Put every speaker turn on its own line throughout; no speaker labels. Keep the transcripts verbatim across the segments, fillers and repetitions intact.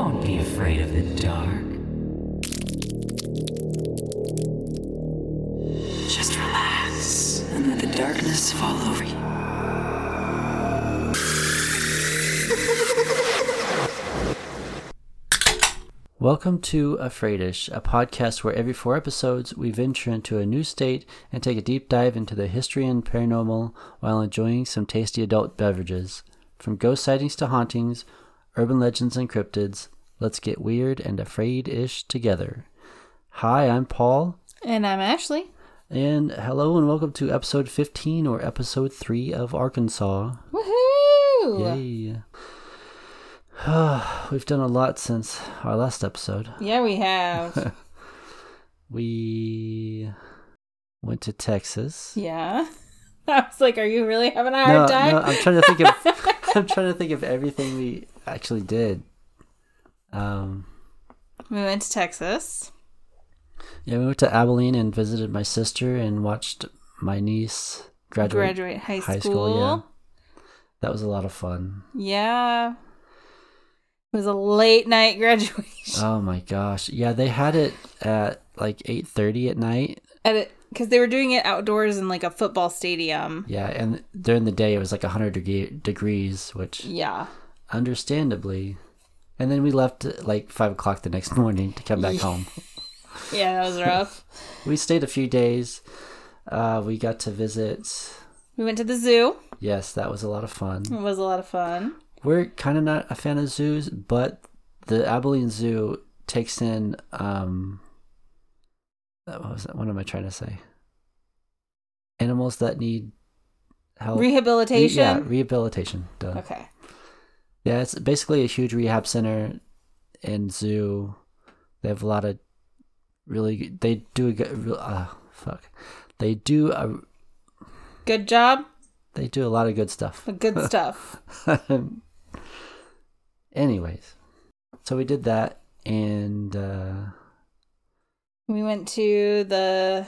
Don't be afraid of the dark. Just relax and let the darkness fall over you.
Welcome to Afraidish, a podcast where every four episodes we venture into a new state and take a deep dive into the history and paranormal while enjoying some tasty adult beverages. From ghost sightings to hauntings, urban legends and cryptids, let's get weird and afraid-ish together. Hi, I'm Paul.
And I'm Ashley.
And hello and welcome to episode fifteen or episode three of Arkansas.
Woohoo!
Yay! We've done a lot since our last episode.
Yeah, we have.
We went to Texas.
Yeah. I was like, are you really having a hard
no,
time?
No, I'm trying to think of I'm trying to think of everything we actually did. Um
We went to Texas.
Yeah, we went to Abilene and visited my sister and watched my niece graduate,
graduate high,
high
school.
school. Yeah. That was a lot of fun.
Yeah. It was a late night graduation.
Oh my gosh. Yeah, they had it at like eight thirty at night.
At it, because they were doing it outdoors in like a football stadium.
Yeah, and during the day it was like one hundred deg- degrees, which
Yeah.
understandably. And then we left at like five o'clock the next morning to come back
Yeah.
home.
Yeah, that was rough.
We stayed a few days. Uh, we got to visit.
We went to the zoo.
Yes, that was a lot of fun.
It was a lot of fun.
We're kind of not a fan of zoos, but the Abilene Zoo takes in, um, what was that? What am I trying to say? Animals that need help.
Rehabilitation?
Re- yeah, rehabilitation. Duh.
Okay.
Yeah, it's basically a huge rehab center and zoo. They have a lot of really, they do a good, uh, fuck. They do a,
Good job?
they do a lot of good stuff.
Good stuff.
Anyways, so we did that, and uh,
We went to the,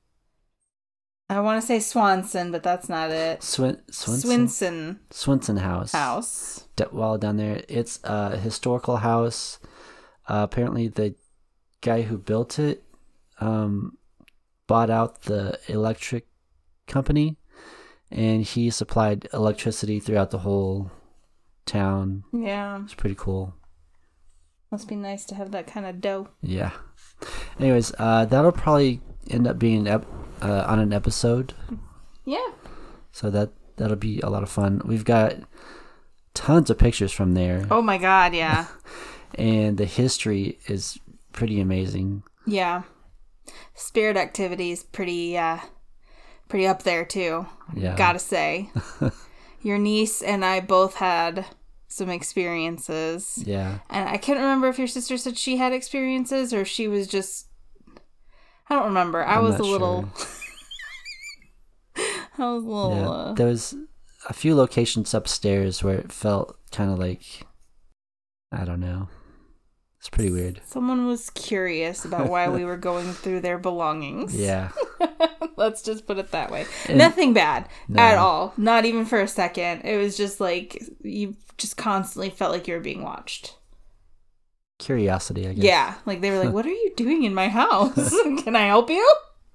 I want to say Swanson, but that's not it.
Swin- Swinson?
Swinson
Swinson House.
House.
D- while down there, it's a historical house. Uh, apparently, the guy who built it um, bought out the electric company, and he supplied electricity throughout the whole town.
Yeah.
It's pretty cool.
Must be nice to have that kind of dough.
Yeah. Anyways, uh, that'll probably end up being ep- uh, on an episode.
Yeah.
So that, that'll be a lot of fun. We've got tons of pictures from there.
Oh my God, yeah.
And the history is pretty amazing.
Yeah. Spirit activity is pretty, uh, pretty up there too.
Yeah.
Gotta say. Your niece and I both had some experiences.
Yeah.
And I can't remember if your sister said she had experiences or if she was just, I don't remember. I
I'm
was a
not
little,
sure.
I was a little,
Yeah.
uh,
There was a few locations upstairs where it felt kind of like, I don't know. It's pretty weird.
someone was curious about why we were going through their belongings.
Yeah.
Let's just put it that way.
And-
Nothing bad
No.
at all. Not even for a second. It was just like you just constantly felt like you were being watched.
Curiosity, I guess.
Yeah. Like they were like, what are you doing in my house? Can I help you?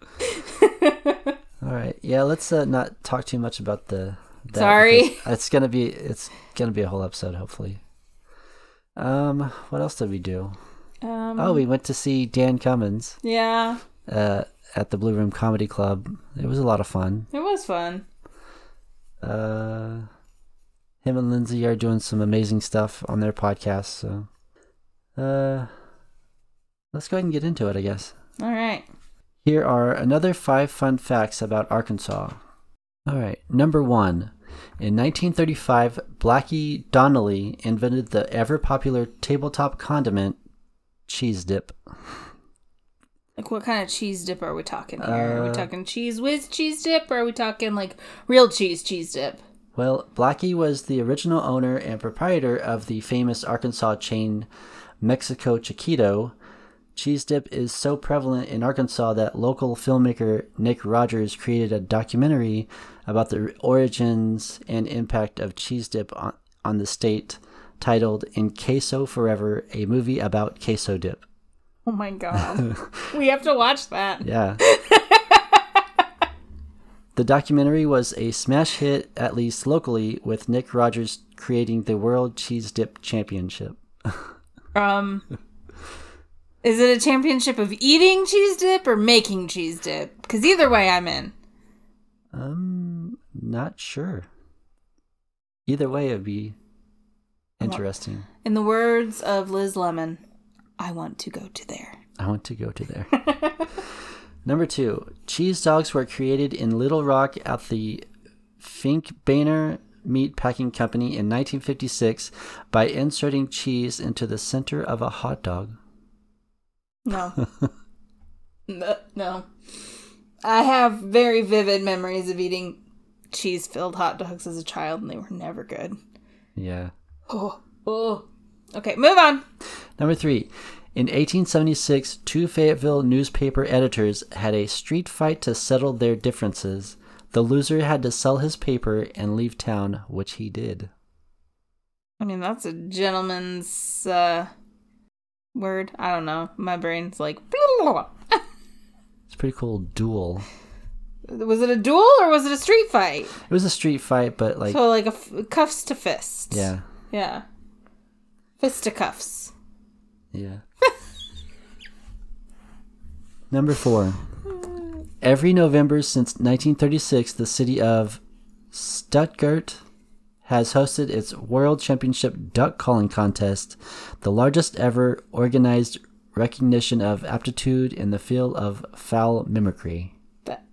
All right. Yeah, let's uh, not talk too much about the that
Sorry.
because It's going to be it's going to be a whole episode hopefully. Um, what else did we do?
Um,
Oh, we went to see Dan Cummins
Yeah.
uh, at the Blue Room Comedy Club. It was a lot of fun.
It was fun.
Uh, him and Lindsay are doing some amazing stuff on their podcast. So, uh, let's go ahead and get into it, I guess.
All right.
Here are another five fun facts about Arkansas. All right, number one. In nineteen thirty-five, Blackie Donnelly invented the ever-popular tabletop condiment, cheese dip.
Like, what kind of cheese dip are we talking here? are
Uh,
we talking cheese whiz cheese dip, or are we talking, like, real cheese cheese dip?
Well, Blackie was the original owner and proprietor of the famous Arkansas chain Mexico Chiquito. Cheese dip is so prevalent in Arkansas that local filmmaker Nick Rogers created a documentary about the origins and impact of cheese dip on, on the state titled In Queso Forever, a movie about queso dip.
Oh my god. We have to watch that.
Yeah. The documentary was a smash hit, at least locally, with Nick Rogers creating the World Cheese Dip Championship.
Um, is it a championship of eating cheese dip or making cheese dip? Because either way, I'm in.
Um, not sure. Either way, it'd be interesting.
In the words of Liz Lemon, I want to go to there.
I want to go to there. Number two, cheese dogs were created in Little Rock at the Finkbeiner Meat Packing Company in nineteen fifty-six by inserting cheese into the center of a hot dog.
No. no. No. I have very vivid memories of eating cheese-filled hot dogs as a child, and they were never good.
Yeah.
Oh. Oh. Okay, move on.
Number three. In eighteen seventy-six, two Fayetteville newspaper editors had a street fight to settle their differences. The loser had to sell his paper and leave town, which he did.
I mean, that's a gentleman's uh, word. I don't know. My brain's like...
It's a pretty cool duel.
Was it a duel or was it a street fight?
It was a street fight, but like...
So like a f- cuffs to fist.
Yeah.
Yeah. Fisticuffs.
Yeah. Number four. Every November since nineteen thirty-six, the city of Stuttgart has hosted its World Championship Duck Calling Contest, the largest ever organized recognition of aptitude in the field of fowl mimicry.
That.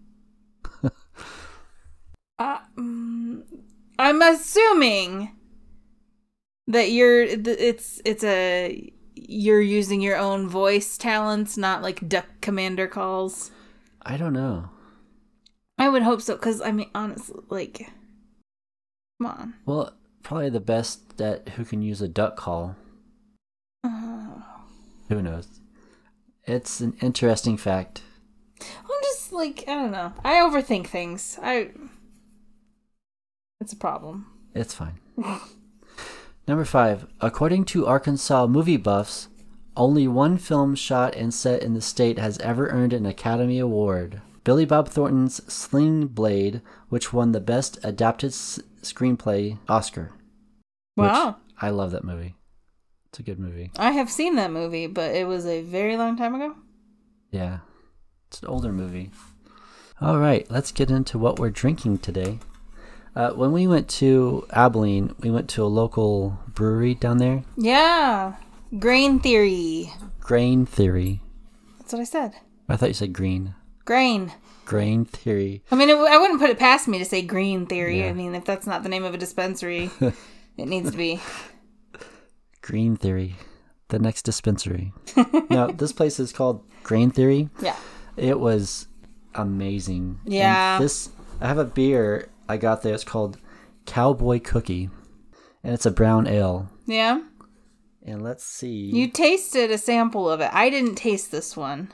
uh, um, I'm assuming that you're. It's it's a. You're using your own voice talents, not like duck commander calls.
I don't know.
I would hope so, because, I mean, honestly, like, come on.
Well, probably the best at who can use a duck call.
Uh,
Who knows? It's an interesting fact.
I'm just, like, I don't know. I overthink things. I. It's a problem.
It's fine. Number five. According to Arkansas movie buffs, only one film shot and set in the state has ever earned an Academy Award. Billy Bob Thornton's Sling Blade, which won the Best Adapted S- Screenplay Oscar.
Wow.
I love that movie. It's a good movie.
I have seen that movie, but it was a very long time ago.
Yeah. It's an older movie. All right, let's get into what we're drinking today. Uh, when we went to Abilene, we went to a local brewery down there.
Yeah. Grain Theory.
Grain Theory.
That's what I said.
I thought you said green.
Grain.
Grain Theory.
I mean, it, I wouldn't put it past me to say Green Theory.
Yeah.
I mean, if that's not the name of a dispensary, it needs to be.
Green Theory. The next dispensary. Now, this place is called Grain Theory.
Yeah.
It was amazing.
Yeah.
And this, I have a beer I got there. It's called Cowboy Cookie. And it's a brown ale.
Yeah.
And let's see.
You tasted a sample of it. I didn't taste this one.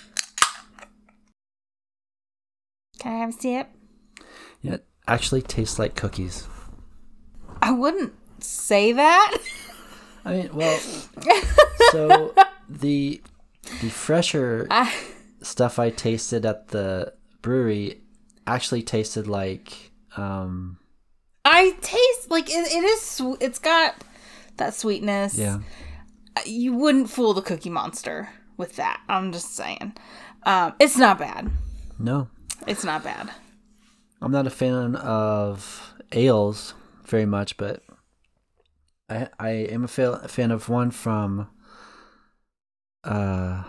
Can I have a sip?
Yeah, it actually tastes like cookies.
I wouldn't say that.
I mean, well, so the the fresher
I,
stuff I tasted at the brewery actually tasted like um
I taste like it, it is sw- it's got that sweetness.
yeah.
You wouldn't fool the Cookie Monster with that. I'm just saying. Um, it's not bad.
No.
It's not bad.
I'm not a fan of ales very much, but I I am a fa- fan of one from uh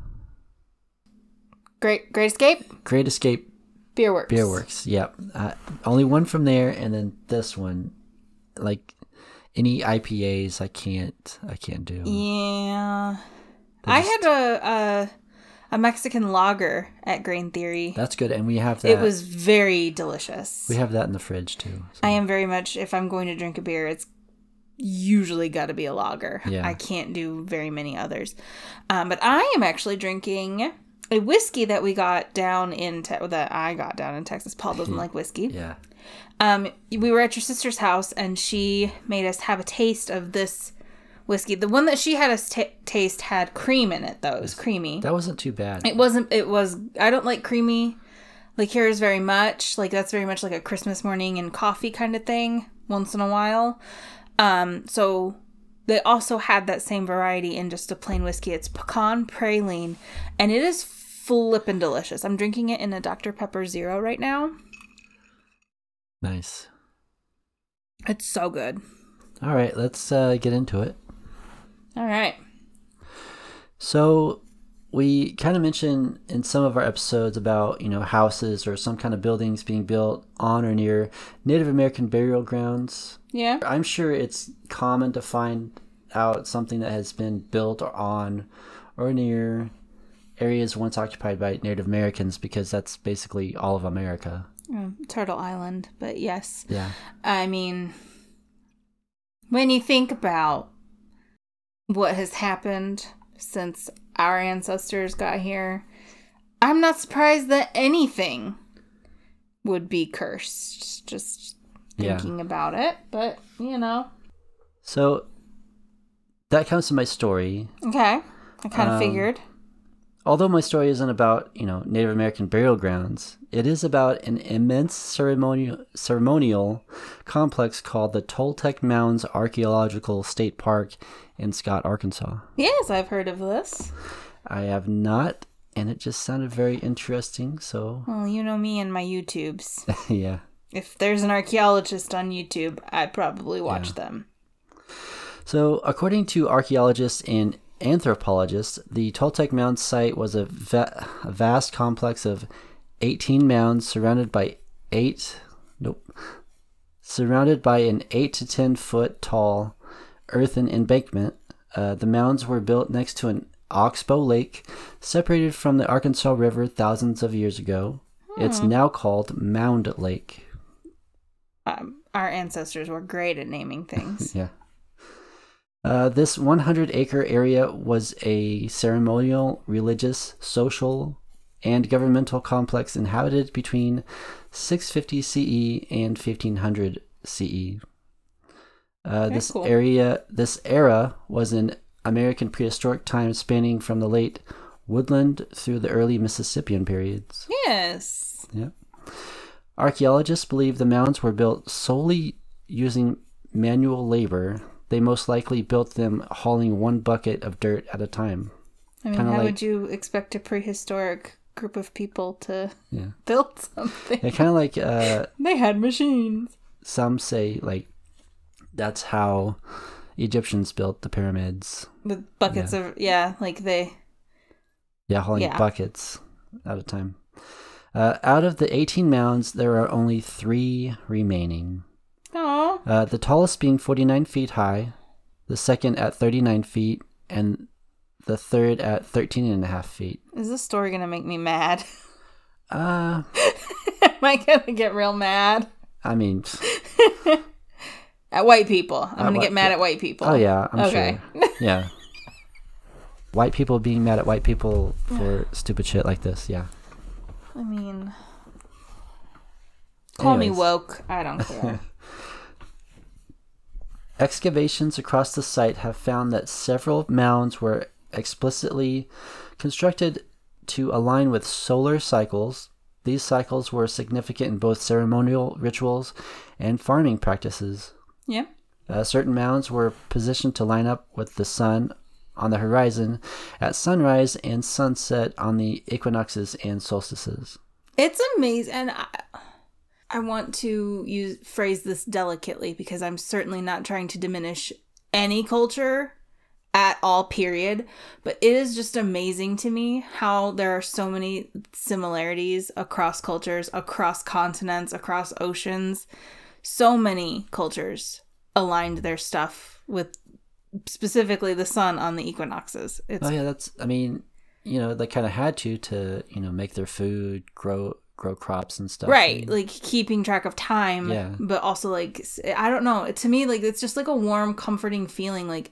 Great Great Escape?
Great Escape
Beer Works.
Beer Works. Yep. Uh, only one from there, and then this one. Like any I P As, I can't. I can't do.
Yeah.
They
I
just-
had a, a a Mexican lager at Grain Theory.
That's good, and we have that.
It was very delicious.
We have that in the fridge too. So.
I am very much, if I'm going to drink a beer, it's usually got to be a lager.
Yeah.
I can't do very many others. Um, but I am actually drinking a whiskey that we got down in, te- that I got down in Texas. Paul doesn't like whiskey.
Yeah.
Um, we were at your sister's house, and she made us have a taste of this whiskey. The one that she had us t- taste had cream in it, though. It was creamy.
That wasn't too bad.
It wasn't, it was, I don't like creamy liqueurs very much. Like, that's very much like a Christmas morning and coffee kind of thing once in a while. Um, so they also had that same variety in just a plain whiskey. It's pecan praline, and it is flippin' delicious. I'm drinking it in a Doctor Pepper Zero right now.
Nice.
It's so good.
All right, let's uh, get into it.
All right.
So we kind of mentioned in some of our episodes about, you know, houses or some kind of buildings being built on or near Native American burial grounds.
Yeah.
I'm sure it's common to find out something that has been built or on or near areas once occupied by Native Americans, because that's basically all of America.
Mm, Turtle Island, but yes.
Yeah.
I mean, when you think about what has happened since our ancestors got here, I'm not surprised that anything would be cursed. Just thinking yeah. about it, but you know.
So that comes to my story.
Okay, I kind of um, figured.
Although my story isn't about, you know, Native American burial grounds, it is about an immense ceremonial ceremonial complex called the Toltec Mounds Archaeological State Park in Scott, Arkansas.
Yes, I've heard of this.
I have not, and it just sounded very interesting, so...
Well, you know me and my YouTubes.
Yeah.
If there's an archaeologist on YouTube, I'd probably watch yeah. them.
So, according to archaeologists and anthropologists, the Toltec Mound site was a, va- a vast complex of eighteen mounds surrounded by eight... Nope. Surrounded by an eight to ten foot tall earthen embankment. Uh, the mounds were built next to an oxbow lake separated from the Arkansas River thousands of years ago. Hmm. It's now called Mound Lake.
Um, our ancestors were great at naming things.
Yeah. Uh, this one hundred acre area was a ceremonial, religious, social, and governmental complex inhabited between six fifty C E and fifteen hundred C E. Uh, this cool. area, this era was in American prehistoric times, spanning from the late Woodland through the early Mississippian periods.
Yes.
Yeah. Archaeologists believe the mounds were built solely using manual labor. They most likely built them hauling one bucket of dirt at a time.
I mean, Kinda how like, would you expect a prehistoric group of people to
yeah.
build something?
Yeah, kind of like... Uh,
they had machines.
Some say, like, that's how Egyptians built the pyramids.
With buckets yeah. of... Yeah, like they...
Yeah, hauling yeah. buckets at a time. Uh, out of the eighteen mounds, there are only three remaining.
Aww.
Uh, the tallest being forty-nine feet high, the second at thirty-nine feet, and the third at thirteen and a half feet.
Is this story going to make me mad?
Uh...
Am I going to get real mad?
I mean...
At white people. I'm going to get mad yeah. at white people.
Oh, yeah, I'm
okay.
sure. Yeah. White people being mad at white people for stupid shit like this, yeah.
I mean... Call Anyways. me woke. I don't care.
Excavations across the site have found that several mounds were explicitly constructed to align with solar cycles. These cycles were significant in both ceremonial rituals and farming practices.
Yeah.
Uh, certain mounds were positioned to line up with the sun on the horizon at sunrise and sunset on the equinoxes and solstices.
It's amazing. And I, I want to use phrase this delicately because I'm certainly not trying to diminish any culture at all, period. But it is just amazing to me how there are so many similarities across cultures, across continents, across oceans. So many cultures aligned their stuff with specifically the sun on the equinoxes. It's,
oh yeah, that's, I mean, you know, they kind of had to, to, you know, make their food, grow, grow crops and stuff.
Right.
And,
like keeping track of time,
yeah. But
also like, I don't know. To me, like, it's just like a warm, comforting feeling. Like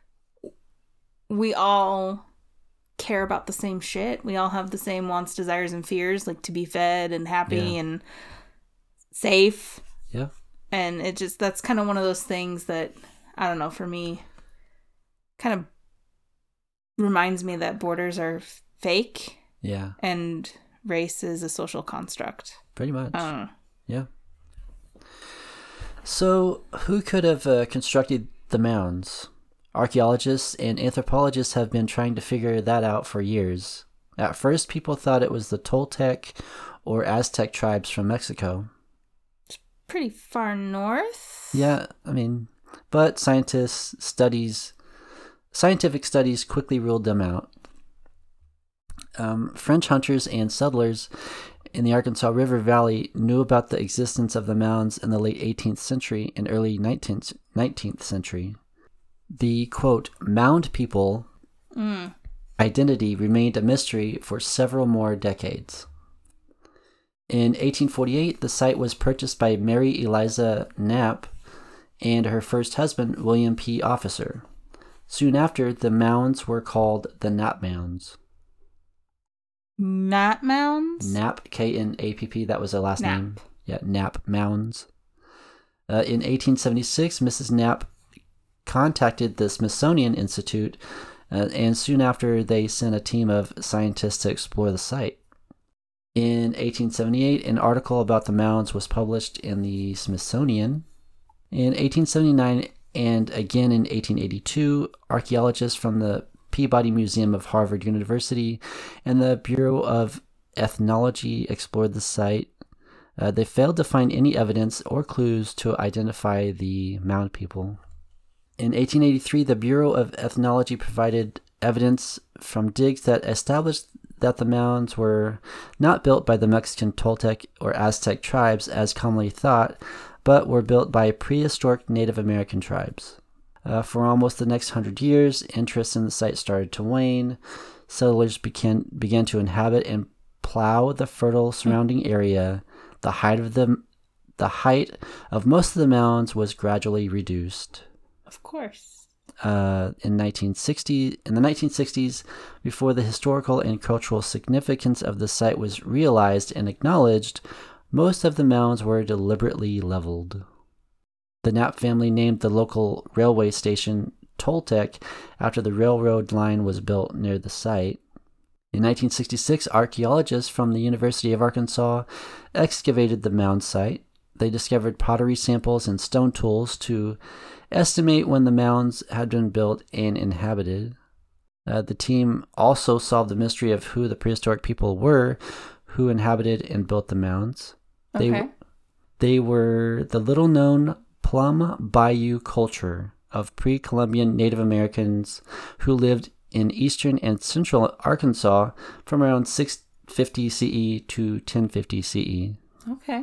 we all care about the same shit. We all have the same wants, desires, and fears, like to be fed and happy yeah. and safe.
Yeah.
And it just, that's kind of one of those things that, I don't know, for me, kind of reminds me that borders are fake.
Yeah.
And race is a social construct.
Pretty much.
I don't know.
Yeah. So, who could have uh, constructed the mounds? Archaeologists and anthropologists have been trying to figure that out for years. At first, people thought it was the Toltec or Aztec tribes from Mexico.
Pretty far north.
Yeah, I mean, but scientists studies, scientific studies quickly ruled them out. Um, French hunters and settlers in the Arkansas River Valley knew about the existence of the mounds in the late eighteenth century and early nineteenth, nineteenth century. The, quote, mound people
mm.
identity remained a mystery for several more decades. In eighteen forty-eight, the site was purchased by Mary Eliza Knapp and her first husband, William P. Officer. Soon after, the mounds were called the Knapp Mounds.
Knapp Mounds?
Knapp, K N A P P, that was her last
Knapp.
name. Yeah, Knapp Mounds. Uh, in eighteen seventy-six, Missus Knapp contacted the Smithsonian Institute, uh, and soon after, they sent a team of scientists to explore the site. In eighteen seventy-eight, an article about the mounds was published in the Smithsonian. In eighteen seventy-nine and again in eighteen eighty-two, archaeologists from the Peabody Museum of Harvard University and the Bureau of Ethnology explored the site. Uh, they failed to find any evidence or clues to identify the mound people. In eighteen eighty-three, the Bureau of Ethnology provided evidence from digs that established that the mounds were not built by the Mexican Toltec or Aztec tribes as commonly thought, but were built by prehistoric Native American tribes. Uh, for almost the next hundred years, interest in the site started to wane. Settlers began, began to inhabit and plow the fertile surrounding area. The height of the, the height of most of the mounds was gradually reduced.
Of course.
Uh, in nineteen sixty, in the nineteen sixties, before the historical and cultural significance of the site was realized and acknowledged, most of the mounds were deliberately leveled. The Knapp family named the local railway station Toltec after the railroad line was built near the site. In nineteen sixty-six, archaeologists from the University of Arkansas excavated the mound site. They discovered pottery samples and stone tools to estimate when the mounds had been built and inhabited. Uh, the team also solved the mystery of who the prehistoric people were who inhabited and built the mounds. They,
Okay.
they were the little-known Plum Bayou culture of pre-Columbian Native Americans who lived in eastern and central Arkansas from around six fifty C E to ten fifty C E.
Okay.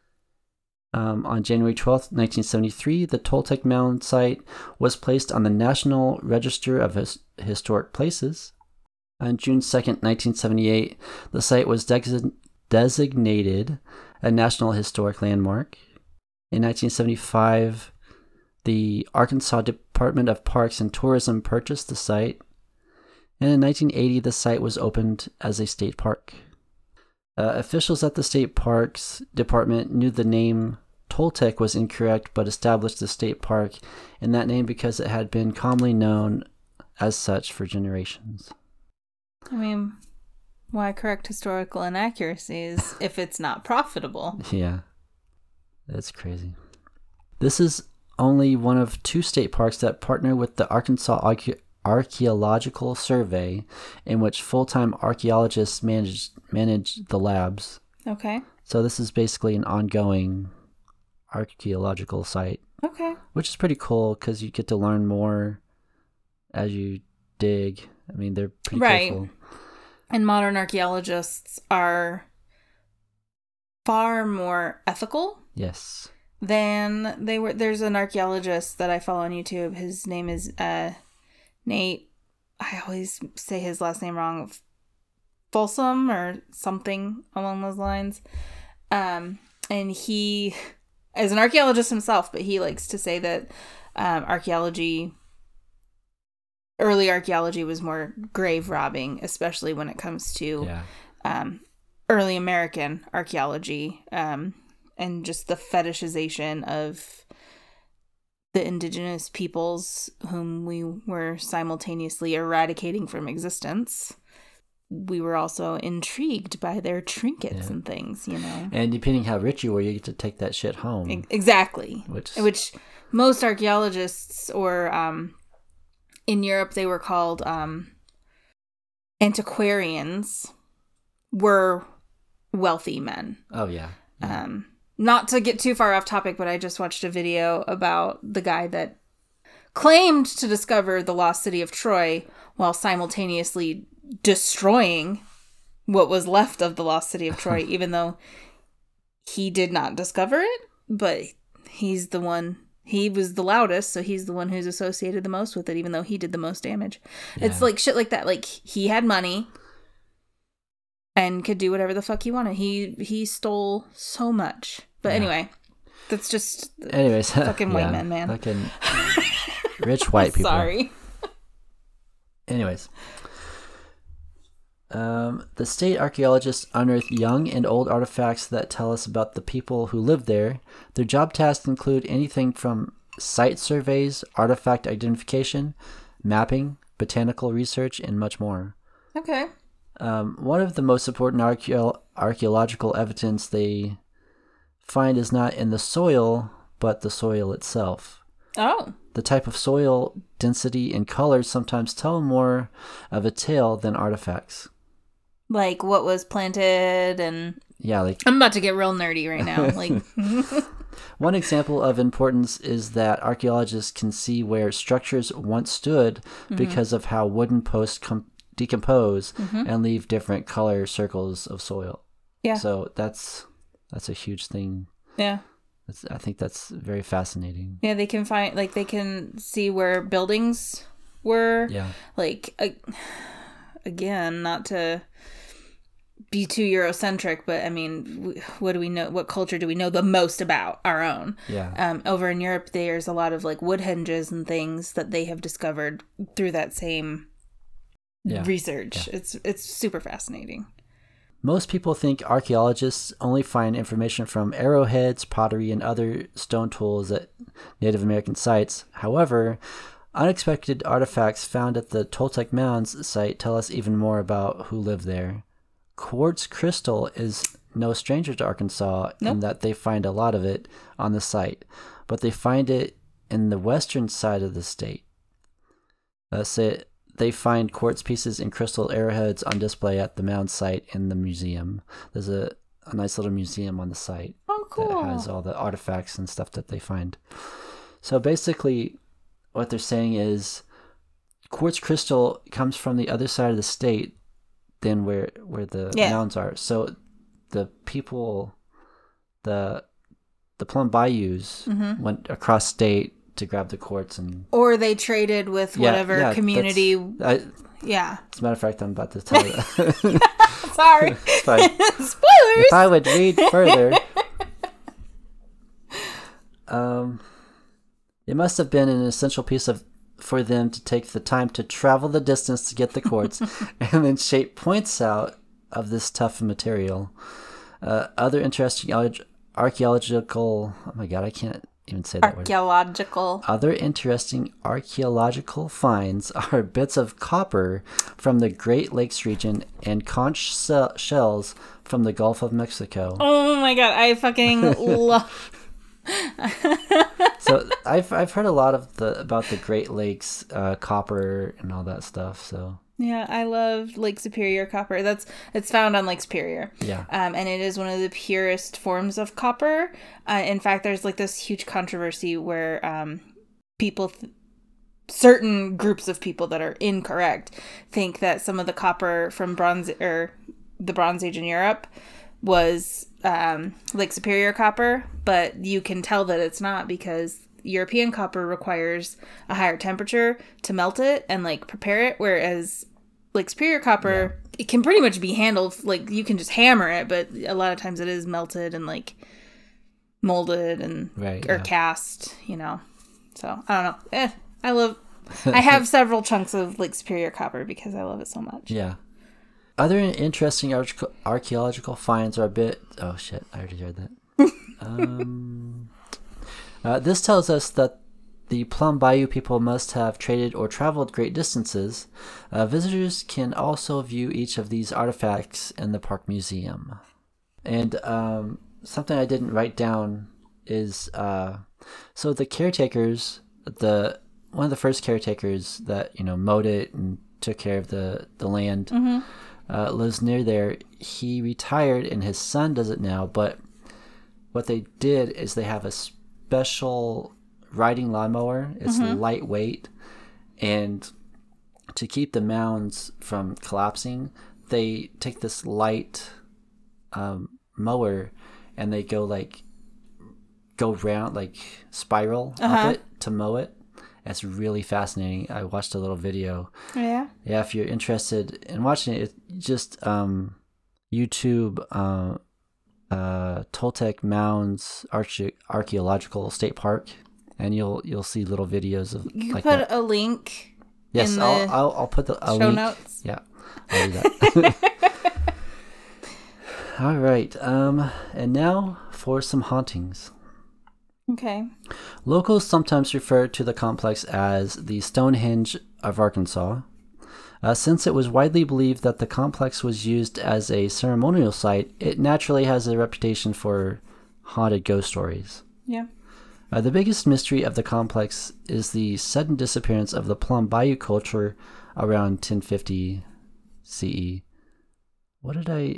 Um, on January twelfth, nineteen seventy-three, the Toltec Mound site was placed on the National Register of His- Historic Places. On June second, nineteen seventy-eight, the site was de- designated a National Historic Landmark. In nineteen seventy-five, the Arkansas Department of Parks and Tourism purchased the site. And in nineteen eighty, the site was opened as a state park. Uh, officials at the State Parks Department knew the name Toltec was incorrect, but established the state park in that name because it had been commonly known as such for generations.
I mean, why correct historical inaccuracies if it's not profitable?
Yeah, that's crazy. This is only one of two state parks that partner with the Arkansas Arche- Archaeological Survey, in which full-time archaeologists manage, manage the labs.
Okay.
So this is basically an ongoing archaeological site,
Okay.
which is pretty cool because you get to learn more as you dig. I mean, they're pretty
Right.
careful.
And modern archaeologists are far more ethical
Yes.
than they were. There's an archaeologist that I follow on YouTube. His name is uh, Nate. I always say his last name wrong. Folsom or something along those lines. Um, and he is an archaeologist himself, but he likes to say that um, archaeology, early archaeology was more grave robbing, especially when it comes to
Yeah.
um, early American archaeology. Um, and just the fetishization of the indigenous peoples whom we were simultaneously eradicating from existence. We were also intrigued by their trinkets
yeah.
and things, you know.
And depending how rich you were, you get to take that shit home.
Exactly.
Which,
Which most archaeologists, or um, in Europe they were called um, antiquarians, were wealthy men.
Oh, yeah. yeah.
Um, not to get too far off topic, but I just watched a video about the guy that claimed to discover the lost city of Troy while simultaneously destroying what was left of the lost city of Troy, even though he did not discover it, but he's the one, he was the loudest, so he's the one who's associated the most with it, even though he did the most damage. Yeah. It's like shit like that. Like, he had money and could do whatever the fuck he wanted. He he stole so much. But yeah. anyway, that's just
Anyways,
fucking
yeah,
white men, man.
Fucking rich white people.
Sorry.
Anyways. Um, the state archaeologists unearth young and old artifacts that tell us about the people who lived there. Their job tasks include anything from site surveys, artifact identification, mapping, botanical research, and much more.
Okay.
Um, one of the most important archeo- archaeological evidence they find is not in the soil, but the soil itself.
Oh.
The type of soil, density, and colors sometimes tell more of a tale than artifacts.
Like what was planted and...
Yeah, like...
I'm about to get real nerdy right now. Like,
one example of importance is that archaeologists can see where structures once stood mm-hmm. because of how wooden posts com- decompose mm-hmm. and leave different color circles of soil.
Yeah.
So that's that's a huge thing.
Yeah.
That's, I think that's very fascinating.
Yeah, they can find, like, they can see where buildings were.
Yeah.
Like, uh, again, not to be too Eurocentric, but I mean, what do we know? What culture do we know the most about? Our own.
Yeah.
Um, over in Europe, there's a lot of like wood hinges and things that they have discovered through that same yeah. research. Yeah. It's it's super fascinating.
Most people think archaeologists only find information from arrowheads, pottery, and other stone tools at Native American sites. However, unexpected artifacts found at the Toltec Mounds site tell us even more about who lived there. Quartz crystal is no stranger to Arkansas nope. in that they find a lot of it on the site, but they find it in the western side of the state. That's it. They find quartz pieces and crystal arrowheads on display at the mound site in the museum. There's a, a nice little museum on the site.
Oh, cool.
That has all the artifacts and stuff that they find. So basically, what they're saying is quartz crystal comes from the other side of the state than where where the yeah. mounds are. So the people, the the Plum Bayous mm-hmm. went across state to grab the quartz, and or
they traded with
yeah,
whatever
yeah,
community.
I,
yeah.
As a matter of fact, I'm about to tell you that.
Sorry.
Spoilers. If I would read further, um, it must have been an essential piece of for them to take the time to travel the distance to get the quartz and then shape points out of this tough material. Uh, other interesting archaeological... Oh my god, I can't even say that
archaeological.
word. Other interesting archaeological finds are bits of copper from the Great Lakes region and conch shells from the Gulf of Mexico.
Oh my god, I fucking love...
So I've I've heard a lot of the about the Great Lakes uh, copper and all that stuff. So
yeah, I love Lake Superior copper. That's it's found on Lake Superior.
Yeah,
um, and it is one of the purest forms of copper. Uh, in fact, there's like this huge controversy where um, people, th- certain groups of people that are incorrect, think that some of the copper from Bronze or the Bronze Age in Europe was um, Lake Superior copper, but you can tell that it's not because European copper requires a higher temperature to melt it and like prepare it, whereas Lake Superior copper, yeah. it can pretty much be handled, like you can just hammer it, but a lot of times it is melted and like molded and
right,
or
yeah.
cast, you know. So I don't know. Eh, I love. I have several chunks of Lake Superior copper because I love it so much.
Yeah. Other interesting arch- archaeological finds are a bit... Oh, shit. I already read that. um, uh, this tells us that the Plum Bayou people must have traded or traveled great distances. Uh, visitors can also view each of these artifacts in the park museum. And um, something I didn't write down is uh, so the caretakers, the one of the first caretakers that you know mowed it and took care of the the land, mm-hmm. uh, lives near there. He retired, and his son does it now. But what they did is they have a special riding lawnmower. It's mm-hmm. lightweight, and to keep the mounds from collapsing, they take this light um, mower and they go like go round like spiral uh-huh. up it to mow it. It's really fascinating. I watched a little video.
Yeah.
Yeah, if you're interested in watching it, it just um, YouTube uh, uh, Toltec Mounds Arche- Archaeological State Park. And you'll you'll see little videos of
you
like
put
that.
a link.
Yes,
in
I'll,
the
I'll I'll put the a
show
link.
notes.
Yeah, I'll do that. All right, um, and now for some hauntings.
Okay.
Locals sometimes refer to the complex as the Stonehenge of Arkansas, uh, since it was widely believed that the complex was used as a ceremonial site. It naturally has a reputation for haunted ghost stories.
Yeah.
Uh, the biggest mystery of the complex is the sudden disappearance of the Plum Bayou culture around ten fifty C E. What did I...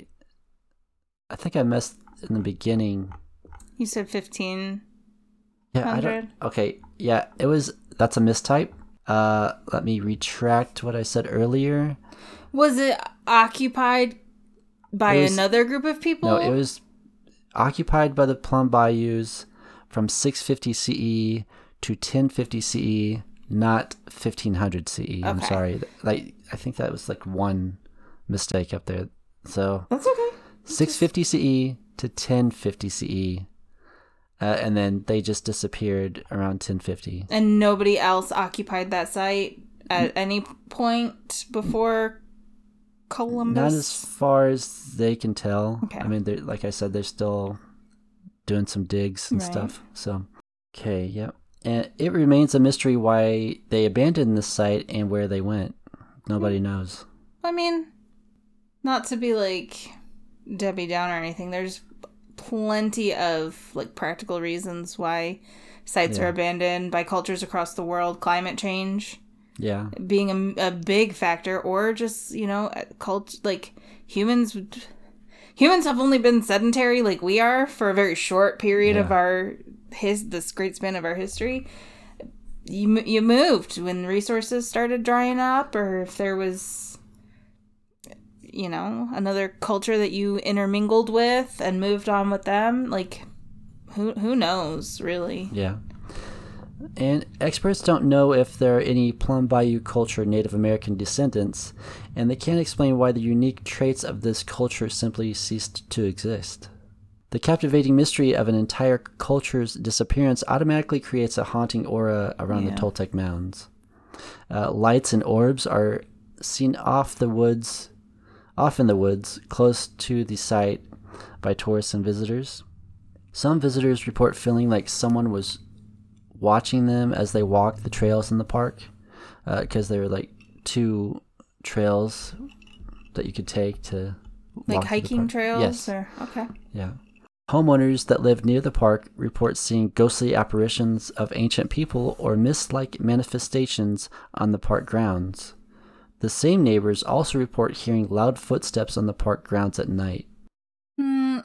I think I messed in the beginning.
You said fifteen
Yeah, I don't... Okay, yeah, it was... That's a mistype. Uh, let me retract what I said earlier.
Was it occupied by
it was,
another group of people?
No, it was occupied by the Plum Bayous from six fifty C E to ten fifty C E, not fifteen hundred C E. Okay. I'm sorry. Like I think that was like one mistake up there. So
that's okay.
six fifty C E to ten fifty C E, uh, and then they just disappeared around ten fifty.
And nobody else occupied that site at any point before Columbus?
Not as far as they can tell.
Okay.
I mean, like I said, they're still doing some digs and
right.
stuff. So, okay, yep. And it remains a mystery why they abandoned this site and where they went. Nobody knows.
I mean, not to be like Debbie Downer or anything. There's plenty of like practical reasons why sites
yeah.
are abandoned by cultures across the world. Climate change,
yeah,
being a, a big factor, or just you know, cult like humans. Humans have only been sedentary like we are for a very short period yeah. of our his this great span of our history. You you moved when resources started drying up, or if there was, you know, another culture that you intermingled with and moved on with them. Like, who who knows, really?
Yeah. And experts don't know if there are any Plum Bayou culture Native American descendants, and they can't explain why the unique traits of this culture simply ceased to exist. The captivating mystery of an entire culture's disappearance automatically creates a haunting aura around yeah. the Toltec Mounds. Uh, lights and orbs are seen off the woods, off in the woods, close to the site by tourists and visitors. Some visitors report feeling like someone was watching them as they walked the trails in the park, because uh, there were like two trails that you could take to
like hiking trails.
Yes.
Or okay.
Yeah. Homeowners that live near the park report seeing ghostly apparitions of ancient people or mist-like manifestations on the park grounds. The same neighbors also report hearing loud footsteps on the park grounds at night.
Hmm.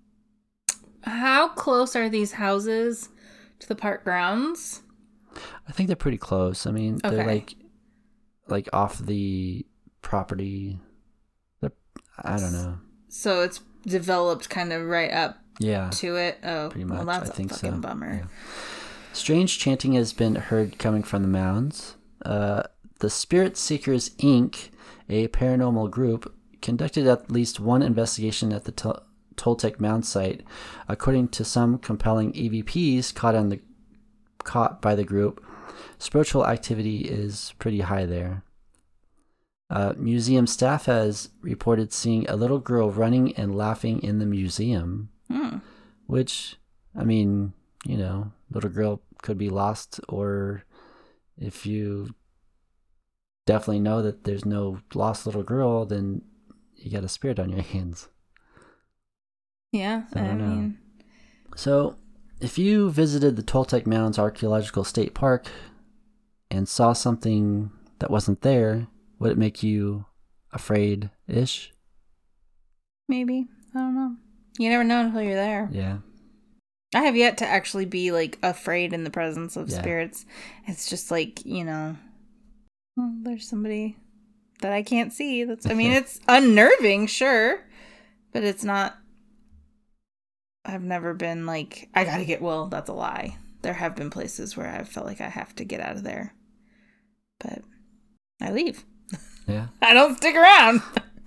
How close are these houses to the park grounds?
I think they're pretty close. I mean,
okay.
they're like like off the property. They're, I don't know.
So it's developed kind of right up
yeah,
to it. Oh,
pretty much.
Well, that's
I think
a fucking
so.
bummer.
Yeah. Strange chanting has been heard coming from the mounds. Uh, the Spirit Seekers Incorporated, a paranormal group, conducted at least one investigation at the Tol- Toltec Mound site. According to some compelling E V Ps caught on the caught by the group, spiritual activity is pretty high there. Uh, museum staff has reported seeing a little girl running and laughing in the museum.
Hmm.
which, I mean, you know, little girl could be lost, or if you definitely know that there's no lost little girl, then you got a spirit on your hands.
Yeah,
I,
I
don't know.
mean...
So, if you visited the Toltec Mountains Archaeological State Park and saw something that wasn't there, would it make you afraid-ish?
Maybe. I don't know. You never know until you're there.
Yeah.
I have yet to actually be, like, afraid in the presence of
Yeah.
spirits. It's just like, you know, well, there's somebody that I can't see. That's, I mean, it's unnerving, sure, but it's not... I've never been like, I gotta get, well, that's a lie. There have been places where I've felt like I have to get out of there. But I leave.
Yeah.
I don't stick around.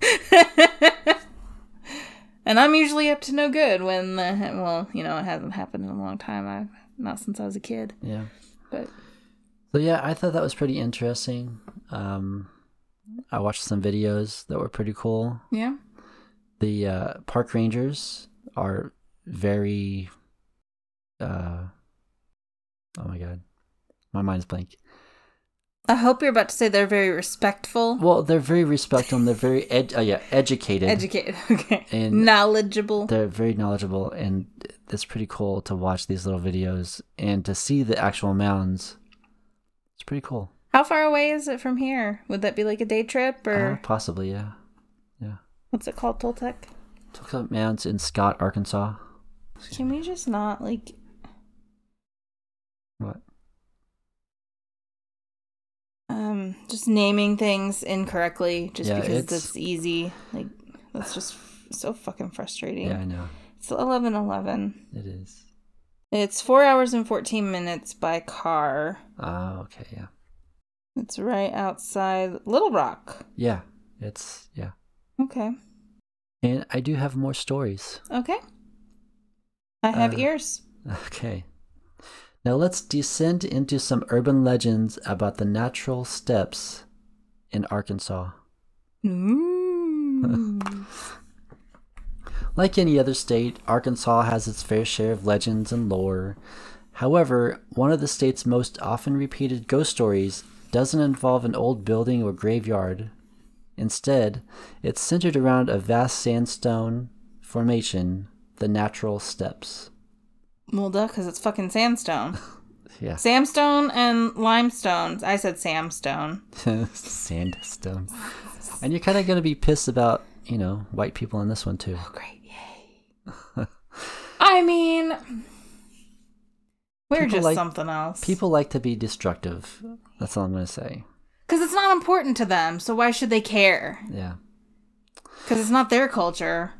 And I'm usually up to no good when, the, well, you know, it hasn't happened in a long time. I've not since I was a kid.
Yeah.
But
So yeah, I thought that was pretty interesting. Um, I watched some videos that were pretty cool.
yeah.
The uh, park rangers are very, uh, oh my god, my mind's blank.
I hope you're about to say they're very respectful.
Well, they're very respectful and they're very ed- uh, yeah, educated.
Educated. Okay.
And
knowledgeable.
They're very knowledgeable, and it's pretty cool to watch these little videos and to see the actual mounds. It's pretty cool.
How far away is it from here? Would that be like a day trip or
Uh, possibly, yeah. Yeah.
what's it called, Toltec?
Toltec Mounds in Scott, Arkansas.
Can we just not like
What?
um just naming things incorrectly just
Yeah,
because
it's-
that's easy? Like that's just f- so fucking frustrating.
Yeah, I know.
It's eleven eleven.
It is.
It's four hours and fourteen minutes by car.
Ah, okay, yeah.
It's right outside Little Rock.
Yeah, it's, yeah.
Okay.
And I do have more stories.
Okay. I have
Uh,
ears.
Okay. Now let's descend into some urban legends about the natural steps in Arkansas.
Ooh.
Like any other state, Arkansas has its fair share of legends and lore. However, one of the state's most often repeated ghost stories doesn't involve an old building or graveyard. Instead, it's centered around a vast sandstone formation, the Natural Steps.
Well, duh, because it's fucking sandstone.
Yeah.
Sandstone and limestone. I said Samstone.
Sandstone. And you're kind of going to be pissed about, you know, white people in this one too.
Oh, great. Yay. I mean, we're
People
just
like-
something else.
People like to be destructive. That's all I'm going to say.
Because it's not important to them, so why should they care?
Yeah.
Because it's not their culture.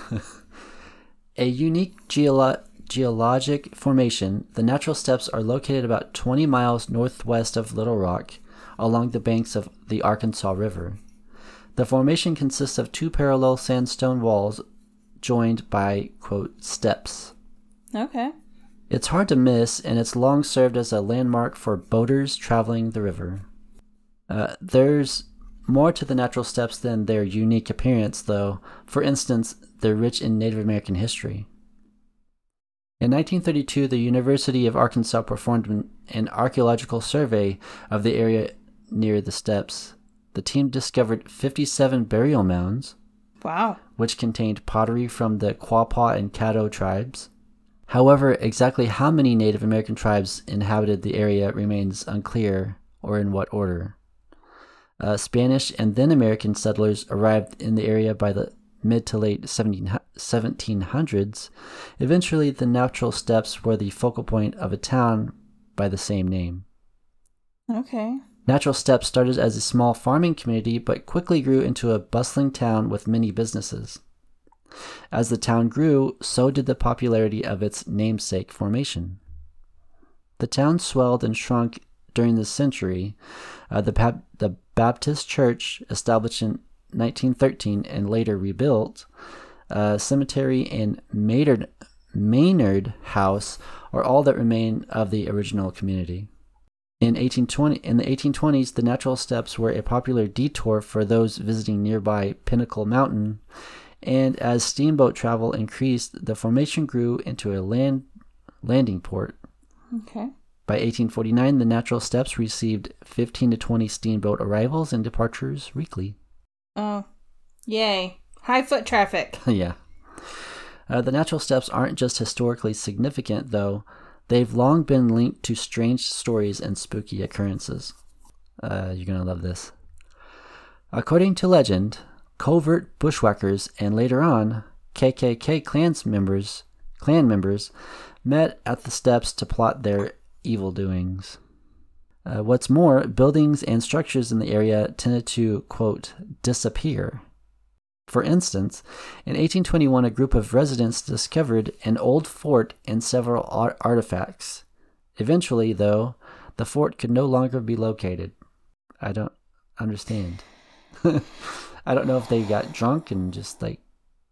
A unique geolo- geologic formation, the Natural Steps are located about twenty miles northwest of Little Rock, along the banks of the Arkansas River. The formation consists of two parallel sandstone walls joined by, quote, steps.
Okay.
It's hard to miss, and it's long served as a landmark for boaters traveling the river. Uh, there's more to the Natural Steps than their unique appearance, though. For instance, they're rich in Native American history. In nineteen thirty-two, the University of Arkansas performed an, an archaeological survey of the area near the steps. The team discovered fifty-seven burial mounds,
Wow.
which contained pottery from the Quapaw and Caddo tribes. However, exactly how many Native American tribes inhabited the area remains unclear, or in what order. Uh, Spanish and then American settlers arrived in the area by the mid to late seventeen hundreds. Eventually, the Natural Steps were the focal point of a town by the same name.
Okay.
Natural Steps started as a small farming community, but quickly grew into a bustling town with many businesses. As the town grew, so did the popularity of its namesake formation. The town swelled and shrunk during the century. Uh, the, Bap- the Baptist Church, established in nineteen thirteen and later rebuilt, a cemetery and Maynard, Maynard House are all that remain of the original community. In eighteen twenty, in the eighteen twenties, the Natural Steps were a popular detour for those visiting nearby Pinnacle Mountain, And as steamboat travel increased, the formation grew into a land landing port.
Okay.
By eighteen forty-nine, the Natural Steps received fifteen to twenty steamboat arrivals and departures weekly.
Oh, yay. High foot traffic.
Yeah. Uh, the Natural Steps aren't just historically significant, though. They've long been linked to strange stories and spooky occurrences. Uh, you're going to love this. According to legend, covert bushwhackers and later on K K K clans members, clan members met at the steps to plot their evil doings. Uh, what's more, buildings and structures in the area tended to, quote, disappear. For instance, in eighteen twenty-one, a group of residents discovered an old fort and several art- artifacts. Eventually, though, the fort could no longer be located. I don't understand. I don't know if they got drunk and just like...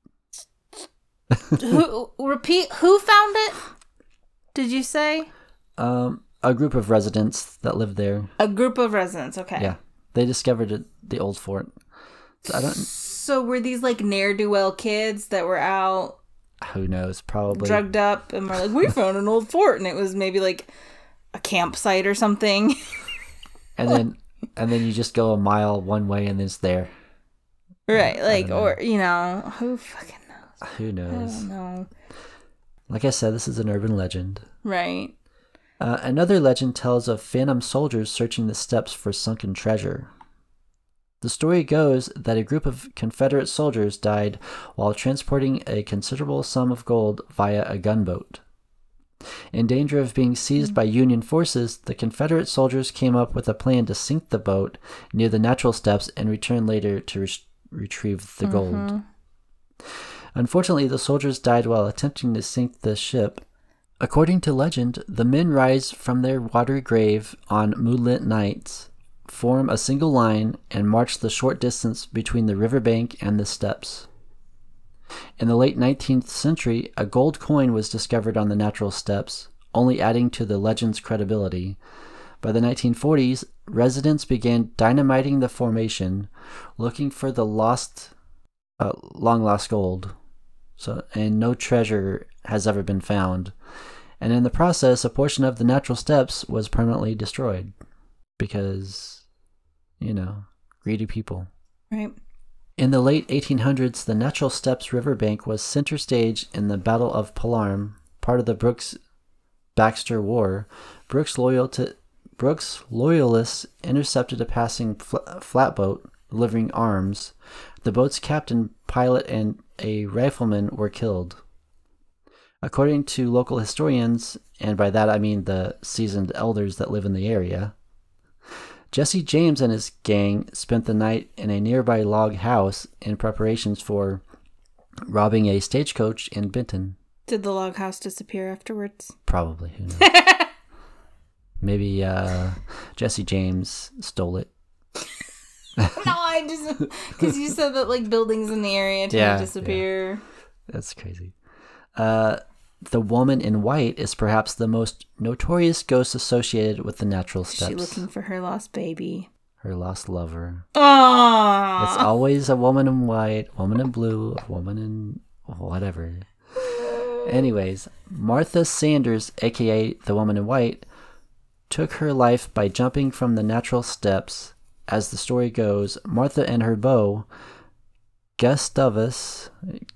who, repeat, who found it? Did you say?
Um, a group of residents that lived there.
A group of residents, okay.
Yeah, they discovered it, the old fort. So I don't...
So were these like ne'er-do-well kids that were out...
Who knows, probably.
Drugged up and were like, we found an old fort. And it was maybe like a campsite or something.
and then and then you just go a mile one way and it's there.
Right, like, or, you know, who fucking knows?
Who knows?
I don't know.
Like I said, this is an urban legend.
Right.
Uh, another legend tells of phantom soldiers searching the steps for sunken treasure. The story goes that a group of Confederate soldiers died while transporting a considerable sum of gold via a gunboat. In danger of being seized by Union forces, the Confederate soldiers came up with a plan to sink the boat near the Natural Steps and return later to re- retrieve the gold. Mm-hmm. Unfortunately, the soldiers died while attempting to sink the ship. According to legend, the men rise from their watery grave on moonlit nights, form a single line, and march the short distance between the riverbank and the steps. In the late nineteenth century, a gold coin was discovered on the Natural Steps, only adding to the legend's credibility. By the nineteen forties, residents began dynamiting the formation, looking for the lost, uh, long-lost gold. So, and no treasure has ever been found. And in the process, a portion of the Natural Steps was permanently destroyed. Because, you know, greedy people.
Right.
In the late eighteen hundreds, the Natural Steps riverbank was center stage in the Battle of Palermo, part of the Brooks-Baxter War. Brooks, loyal to, Brooks loyalists intercepted a passing fl- flatboat delivering arms. The boat's captain, pilot, and a rifleman were killed. According to local historians, and by that I mean the seasoned elders that live in the area, Jesse James and his gang spent the night in a nearby log house in preparations for robbing a stagecoach in Benton.
Did the log house disappear afterwards?
Probably. Who knows? Maybe uh, Jesse James stole it.
No, I just... Because you said that, like, buildings in the area tend
yeah,
to disappear.
Yeah. That's crazy. Uh, the woman in white is perhaps the most notorious ghost associated with the Natural Steps.
Is she looking for her lost baby?
Her lost lover.
Aww.
It's always a woman in white, woman in blue, a woman in whatever. Anyways, Martha Sanders, aka the woman in white, took her life by jumping from the Natural Steps. As the story goes, Martha and her beau, Gustavus,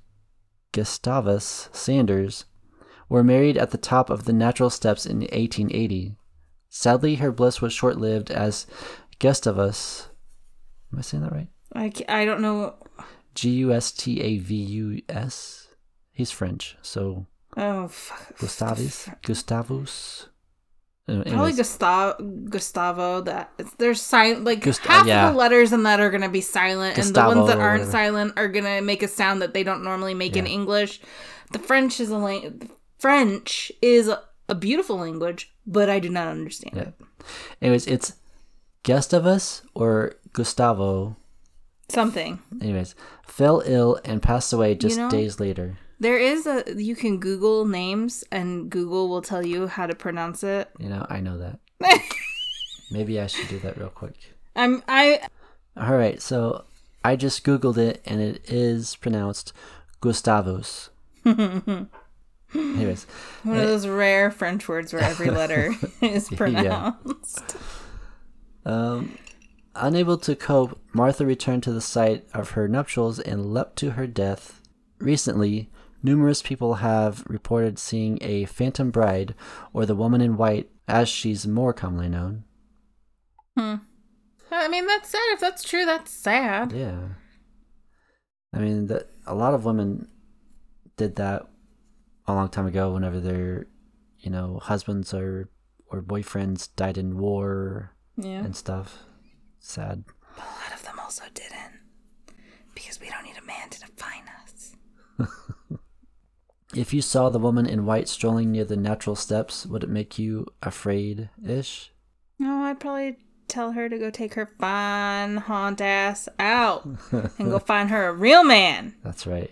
Gustavus Sanders, were married at the top of the Natural Steps in eighteen eighty. Sadly, her bliss was short-lived as Gustavus... Am I saying that right?
I, I don't know.
G U S T A V U S? He's French, so...
Oh, fuck.
Gustavus? Gustavus? Anyways.
Probably Gustavo. Gustavo. That there's silent. Like
Gust-
half
uh, yeah.
of the letters in that are gonna be silent,
Gustavo,
and the ones that aren't
whatever.
silent are gonna make a sound that they don't normally make
yeah.
in English. The French is a lang- French is a, a beautiful language, but I do not understand
Yeah.
it.
Anyways, it's Gustavus or Gustavo.
Something.
Anyways, fell ill and passed away just
You know,
days later.
There is a you can Google names, and Google will tell you how to pronounce it.
You know, I know that. Maybe I should do that real quick.
I'm I.
All right, so I just Googled it, and it is pronounced Gustavus. Anyways.
One of those rare French words where every letter is pronounced.
Yeah. Um, unable to cope, Martha returned to the site of her nuptials and leapt to her death. Recently, numerous people have reported seeing a phantom bride, or the woman in white, as she's more commonly known.
Hmm. I mean, that's sad. If that's true, that's sad.
Yeah. I mean, that a lot of women did that a long time ago whenever their, you know, husbands or, or boyfriends died in war
Yeah.
and stuff. Sad.
But a lot of them also didn't. Because we don't need a man to define us.
If you saw the woman in white strolling near the natural steps, would it make you afraid-ish?
No, I'd probably tell her to go take her fine haunt ass out and go find her a real man.
That's right.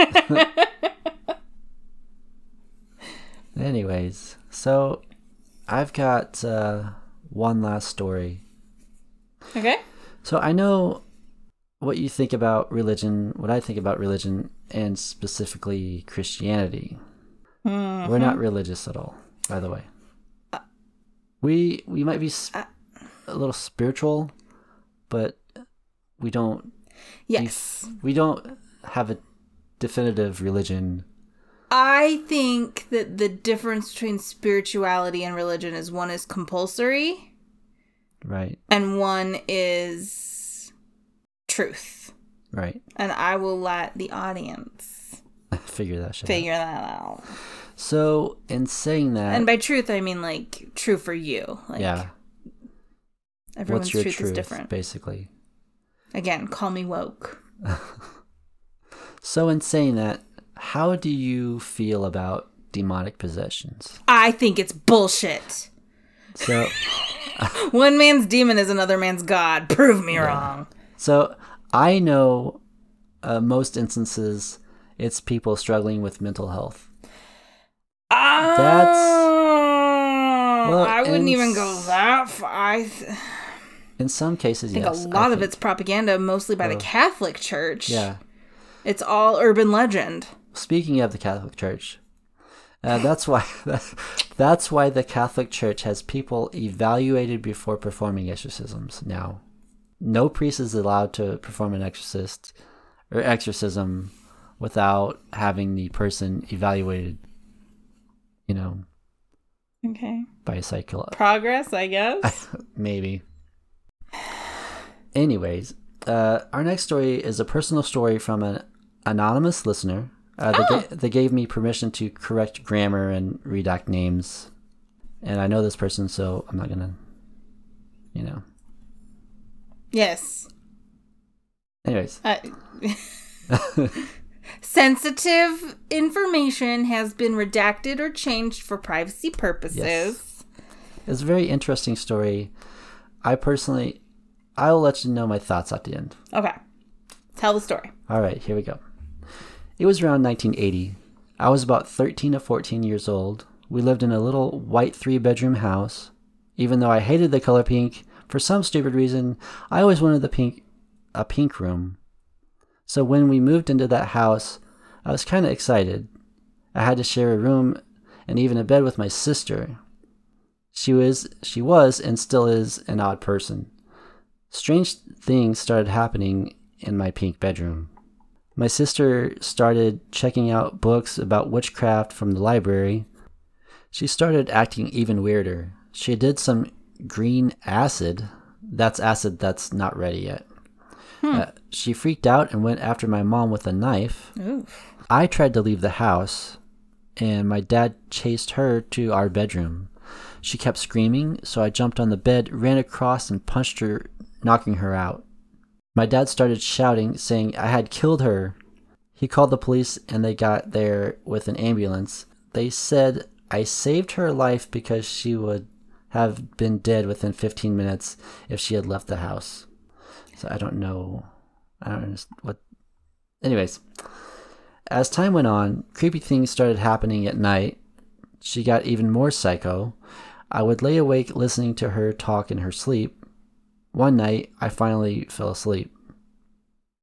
Anyways, so I've got uh, one last story.
Okay.
So I know what you think about religion, what I think about religion, and specifically Christianity. Mm-hmm. We're not religious at all, by the way. Uh, we we might be sp- uh, a little spiritual, but we don't.
Yes.
Def- we don't have a definitive religion.
I think that the difference between spirituality and religion is one is compulsory.
Right.
And one is truth.
Right.
And I will let the audience
figure that shit
figure
out.
that out.
So, in saying that...
And by truth, I mean, like, true for you. Like,
yeah.
Everyone's
What's your
truth,
truth
is different.
Basically.
Again, call me woke.
So, in saying that, how do you feel about demonic possessions?
I think it's bullshit.
So...
One man's demon is another man's god. Prove me yeah. wrong.
So, I know uh, most instances it's people struggling with mental health.
Oh,
That's well,
I wouldn't even go that far. I th-
in some cases,
I think
yes.
a lot
I
of
think.
it's propaganda, mostly by
oh.
the Catholic Church.
Yeah.
It's all urban legend.
Speaking of the Catholic Church, uh, that's why that's why the Catholic Church has people evaluated before performing exorcisms now. No priest is allowed to perform an exorcist or exorcism without having the person evaluated, you know,
okay,
by a psychologist.
Progress, I guess.
Maybe. Anyways, uh, our next story is a personal story from an anonymous listener. Uh, they,
oh.
ga- they gave me permission to correct grammar and redact names. And I know this person, so I'm not going to, you know.
Yes.
Anyways.
Uh, sensitive information has been redacted or changed for privacy purposes.
Yes. It's a very interesting story. I personally, I will let you know my thoughts at the end.
Okay. Tell the story.
All right, here we go. It was around nineteen eighty. I was about thirteen to fourteen years old. We lived in a little white three-bedroom house. Even though I hated the color pink, for some stupid reason, I always wanted the pink, a pink room. So when we moved into that house, I was kind of excited. I had to share a room and even a bed with my sister. She was, she was and still is an odd person. Strange things started happening in my pink bedroom. My sister started checking out books about witchcraft from the library. She started acting even weirder. She did some green acid. That's acid that's not ready yet. Hmm. Uh, she freaked out and went after my mom with a knife.
Oof.
I tried to leave the house, and my dad chased her to our bedroom. She kept screaming, so I jumped on the bed, ran across, and punched her, knocking her out. My dad started shouting, saying I had killed her. He called the police, and they got there with an ambulance. They said I saved her life because she would have been dead within fifteen minutes if she had left the house. So I don't know. I don't understand what. Anyways, as time went on, creepy things started happening at night. She got even more psycho. I would lay awake listening to her talk in her sleep. One night, I finally fell asleep.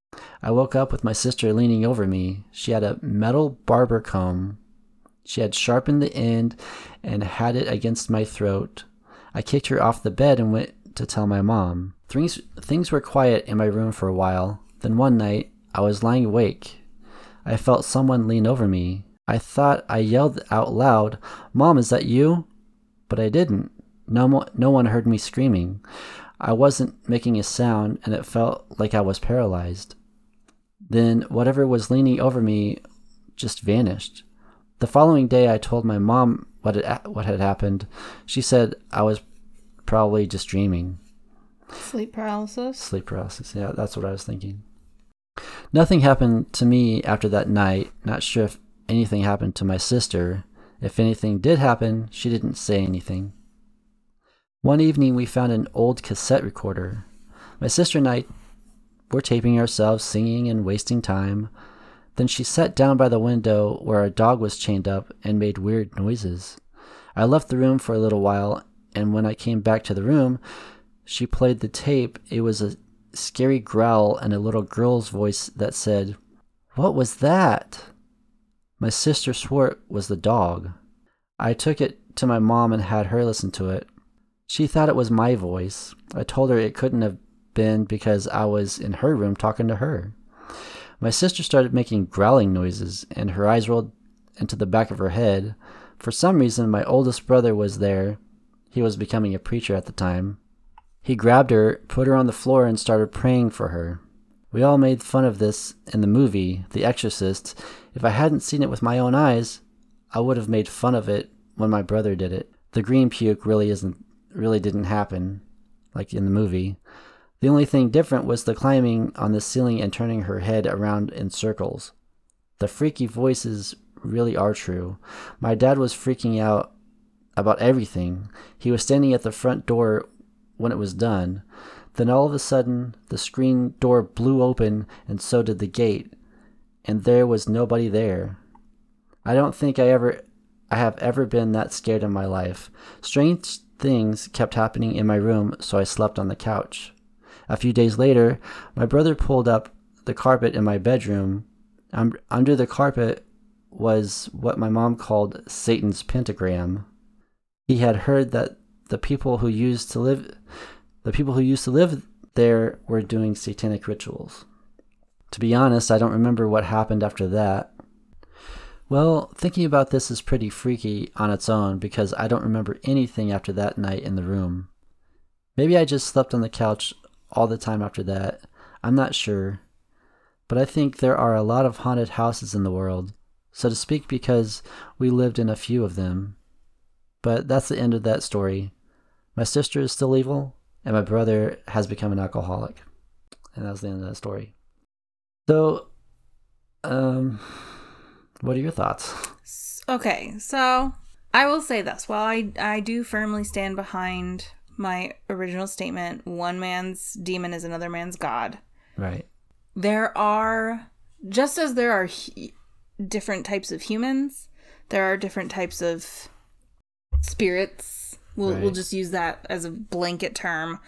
I woke up with my sister leaning over me. She had a metal barber comb. She had sharpened the end and had it against my throat. I kicked her off the bed and went to tell my mom. Things, things were quiet in my room for a while. Then one night, I was lying awake. I felt someone lean over me. I thought I yelled out loud, "Mom, is that you?" But I didn't. No, mo- no one heard me screaming. I wasn't making a sound, and it felt like I was paralyzed. Then whatever was leaning over me just vanished. The following day, I told my mom what had, what had happened. She said I was probably just dreaming.
Sleep paralysis?
Sleep paralysis, yeah, that's what I was thinking. Nothing happened to me after that night. Not sure if anything happened to my sister. If anything did happen, she didn't say anything. One evening, we found an old cassette recorder. My sister and I were taping ourselves singing and wasting time. Then she sat down by the window where our dog was chained up and made weird noises. I left the room for a little while, and when I came back to the room, she played the tape. It was a scary growl and a little girl's voice that said, "What was that?" My sister swore it was the dog. I took it to my mom and had her listen to it. She thought it was my voice. I told her it couldn't have been because I was in her room talking to her. My sister started making growling noises, and her eyes rolled into the back of her head. For some reason, my oldest brother was there. He was becoming a preacher at the time. He grabbed her, put her on the floor, and started praying for her. We all made fun of this in the movie, The Exorcist. If I hadn't seen it with my own eyes, I would have made fun of it when my brother did it. The green puke really isn't, really didn't happen, like in the movie. The only thing different was the climbing on the ceiling and turning her head around in circles. The freaky voices really are true. My dad was freaking out about everything. He was standing at the front door when it was done. Then all of a sudden, the screen door blew open, and so did the gate, and there was nobody there. I don't think I ever, I have ever been that scared in my life. Strange things kept happening in my room, so I slept on the couch. A few days later, my brother pulled up the carpet in my bedroom. Um, under the carpet was what my mom called Satan's pentagram. He had heard that the people who used to live, the people who used to live there were doing satanic rituals. To be honest, I don't remember what happened after that. Well, thinking about this is pretty freaky on its own because I don't remember anything after that night in the room. Maybe I just slept on the couch all the time after that. I'm not sure. But I think there are a lot of haunted houses in the world, so to speak, because we lived in a few of them. But that's the end of that story. My sister is still evil, and my brother has become an alcoholic. And that's the end of that story. So, um, what are your thoughts?
Okay, so I will say this. While I, I do firmly stand behind my original statement, one man's demon is another man's god.
Right.
There are, just as there are he- different types of humans, there are different types of spirits. We'll,
right.
we'll just use that as a blanket term.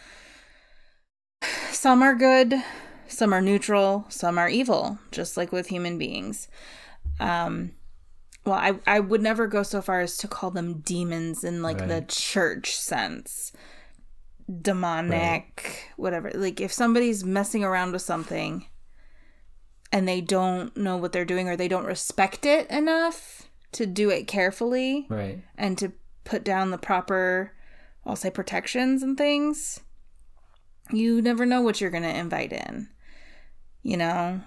Some are good, some are neutral, some are evil, just like with human beings. Um, well, I, I would never go so far as to call them demons in like right. the church sense. Demonic, right. whatever. Like if somebody's messing around with something and they don't know what they're doing or they don't respect it enough to do it carefully
right.
and to put down the proper, I'll say, protections and things, you never know what you're going to invite in. You know,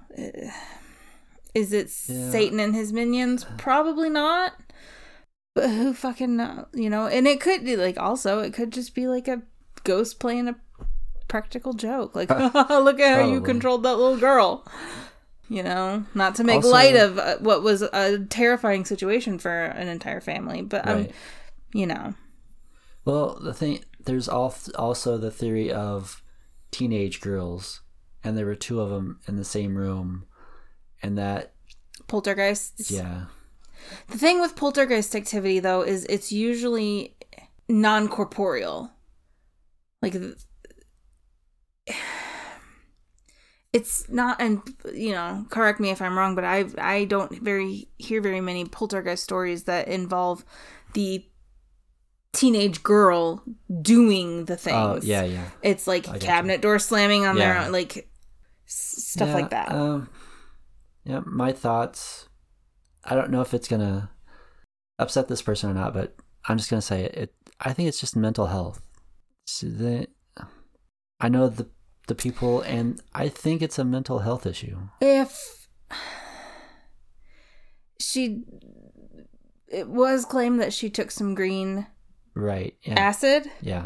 is it yeah. Satan and his minions? Probably not. But who fucking know? You know, and it could be like, also, it could just be like a ghost playing a practical joke. Like, look at how Probably. you controlled that little girl. You know, not to make also, light of uh, what was a terrifying situation for an entire family, but right. um, you know.
Well, the thing, there's also the theory of teenage girls, and there were two of them in the same room, and that
poltergeists.
Yeah.
The thing with poltergeist activity, though, is it's usually non-corporeal. Like, it's not, and you know, correct me if I'm wrong, but I I don't very hear very many poltergeist stories that involve the teenage girl doing the things.
Oh, yeah, yeah.
It's like
I
cabinet door slamming on
Yeah.
their own, like s- stuff
Yeah,
like that.
Um, yeah, my thoughts. I don't know if it's gonna upset this person or not, but I'm just gonna say it. it I think it's just mental health. So the, I know the the people, and I think it's a mental health issue.
If she, it was claimed that she took some green
Right. Yeah.
acid.
Yeah.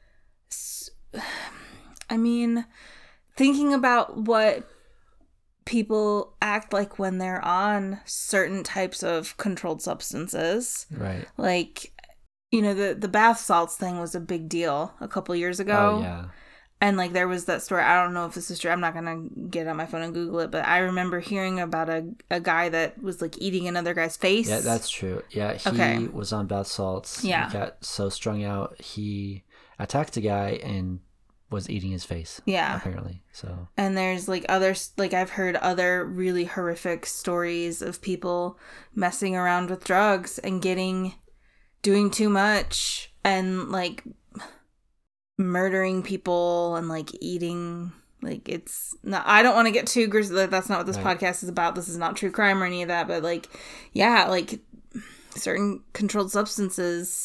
I mean, thinking about what people act like when they're on certain types of controlled substances,
Right.
like, you know, the, the bath salts thing was a big deal a couple years ago.
Oh, yeah.
And, like, there was that story. I don't know if this is true. I'm not going to get on my phone and Google it. But I remember hearing about a, a guy that was, like, eating another guy's face.
Yeah, that's true. Yeah, he
Okay.
was on bath salts.
Yeah.
He got so strung out, he attacked a guy and was eating his face.
Yeah.
Apparently. So.
And there's, like, other, like, I've heard other really horrific stories of people messing around with drugs and getting, doing too much and, like, murdering people and like eating, like, it's not, I don't want to get too grisly. That's not what this
Right.
podcast is about. This is not true crime or any of that, but like, yeah, like certain controlled substances,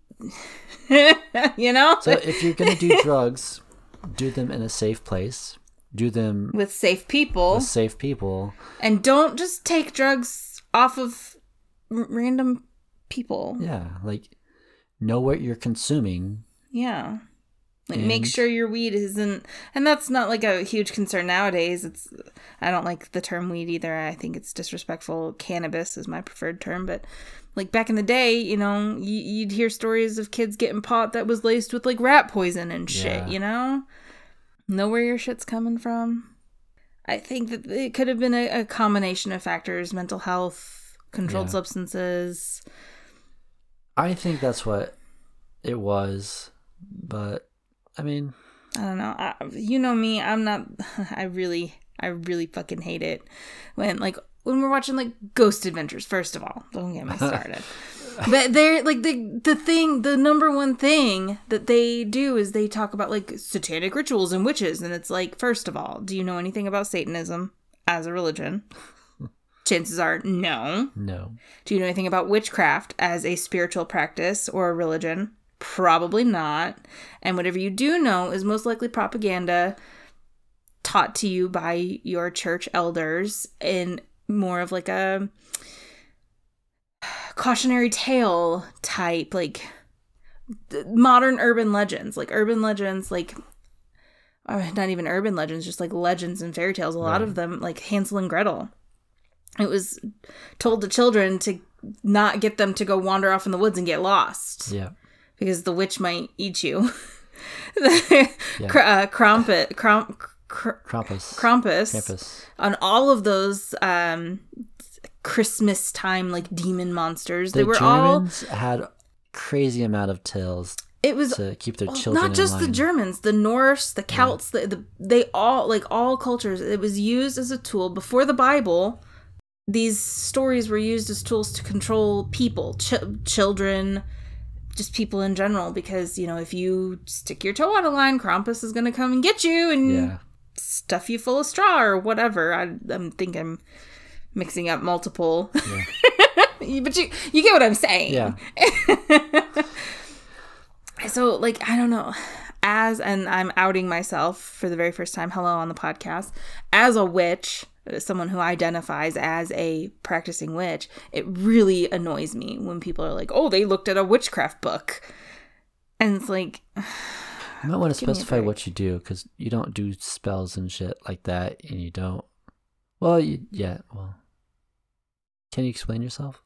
you know,
So if you're gonna do drugs, do them in a safe place. Do them
with safe people,
with safe people.
and don't just take drugs off of r- random people.
Yeah, like know what you're consuming.
Yeah. Like, make
And-
sure your weed isn't, and that's not like a huge concern nowadays. It's, I don't like the term weed either. I think it's disrespectful. Cannabis is my preferred term, but like back in the day, you know, you, you'd hear stories of kids getting pot that was laced with like rat poison and shit,
Yeah.
you know? Know where your shit's coming from. I think that it could have been a, a combination of factors: mental health, controlled
Yeah.
substances.
I think that's what it was, but I mean,
I don't know. I, you know me. I'm not. I really, I really fucking hate it when like when we're watching like Ghost Adventures. First of all, don't get me started. But they're like the the thing. The number one thing that they do is they talk about like satanic rituals and witches, and it's like, first of all, do you know anything about Satanism as a religion? Chances are no.
no.
Do you know anything about witchcraft as a spiritual practice or a religion? Probably not. And whatever you do know is most likely propaganda taught to you by your church elders in more of like a cautionary tale type, like modern urban legends, like urban legends, like uh, not even urban legends, just like legends and fairy tales. A lot
Right.
of them, like Hansel and Gretel. It was told to children to not get them to go wander off in the woods and get lost.
Yeah.
Because the witch might eat you. yeah. Cr- uh, Krampus, Kramp, Kr-
Krampus.
Krampus,
Krampus.
on all of those um, Christmas time like demon monsters.
The
they were all.
Germans had crazy amount of tales
It was
to keep their
well,
children
not just
in
the
line.
Germans, the Norse, the Celts, the, the they all like all cultures. It was used as a tool before the Bible. These stories were used as tools to control people, ch- children, just people in general. Because you know, if you stick your toe on a line, Krampus is gonna come and get you and
Yeah.
stuff you full of straw or whatever. I I'm think I'm mixing up multiple,
Yeah.
but you you get what I'm saying.
Yeah.
So, like, I don't know, as, and I'm outing myself for the very first time, hello, on the podcast, as a witch, someone who identifies as a practicing witch, it really annoys me when people are like, oh, they looked at a witchcraft book. And it's like,
You might want to
Give me a
specify
break.
what you do, because you don't do spells and shit like that, and you don't. Well, you, yeah. Well, can you explain yourself?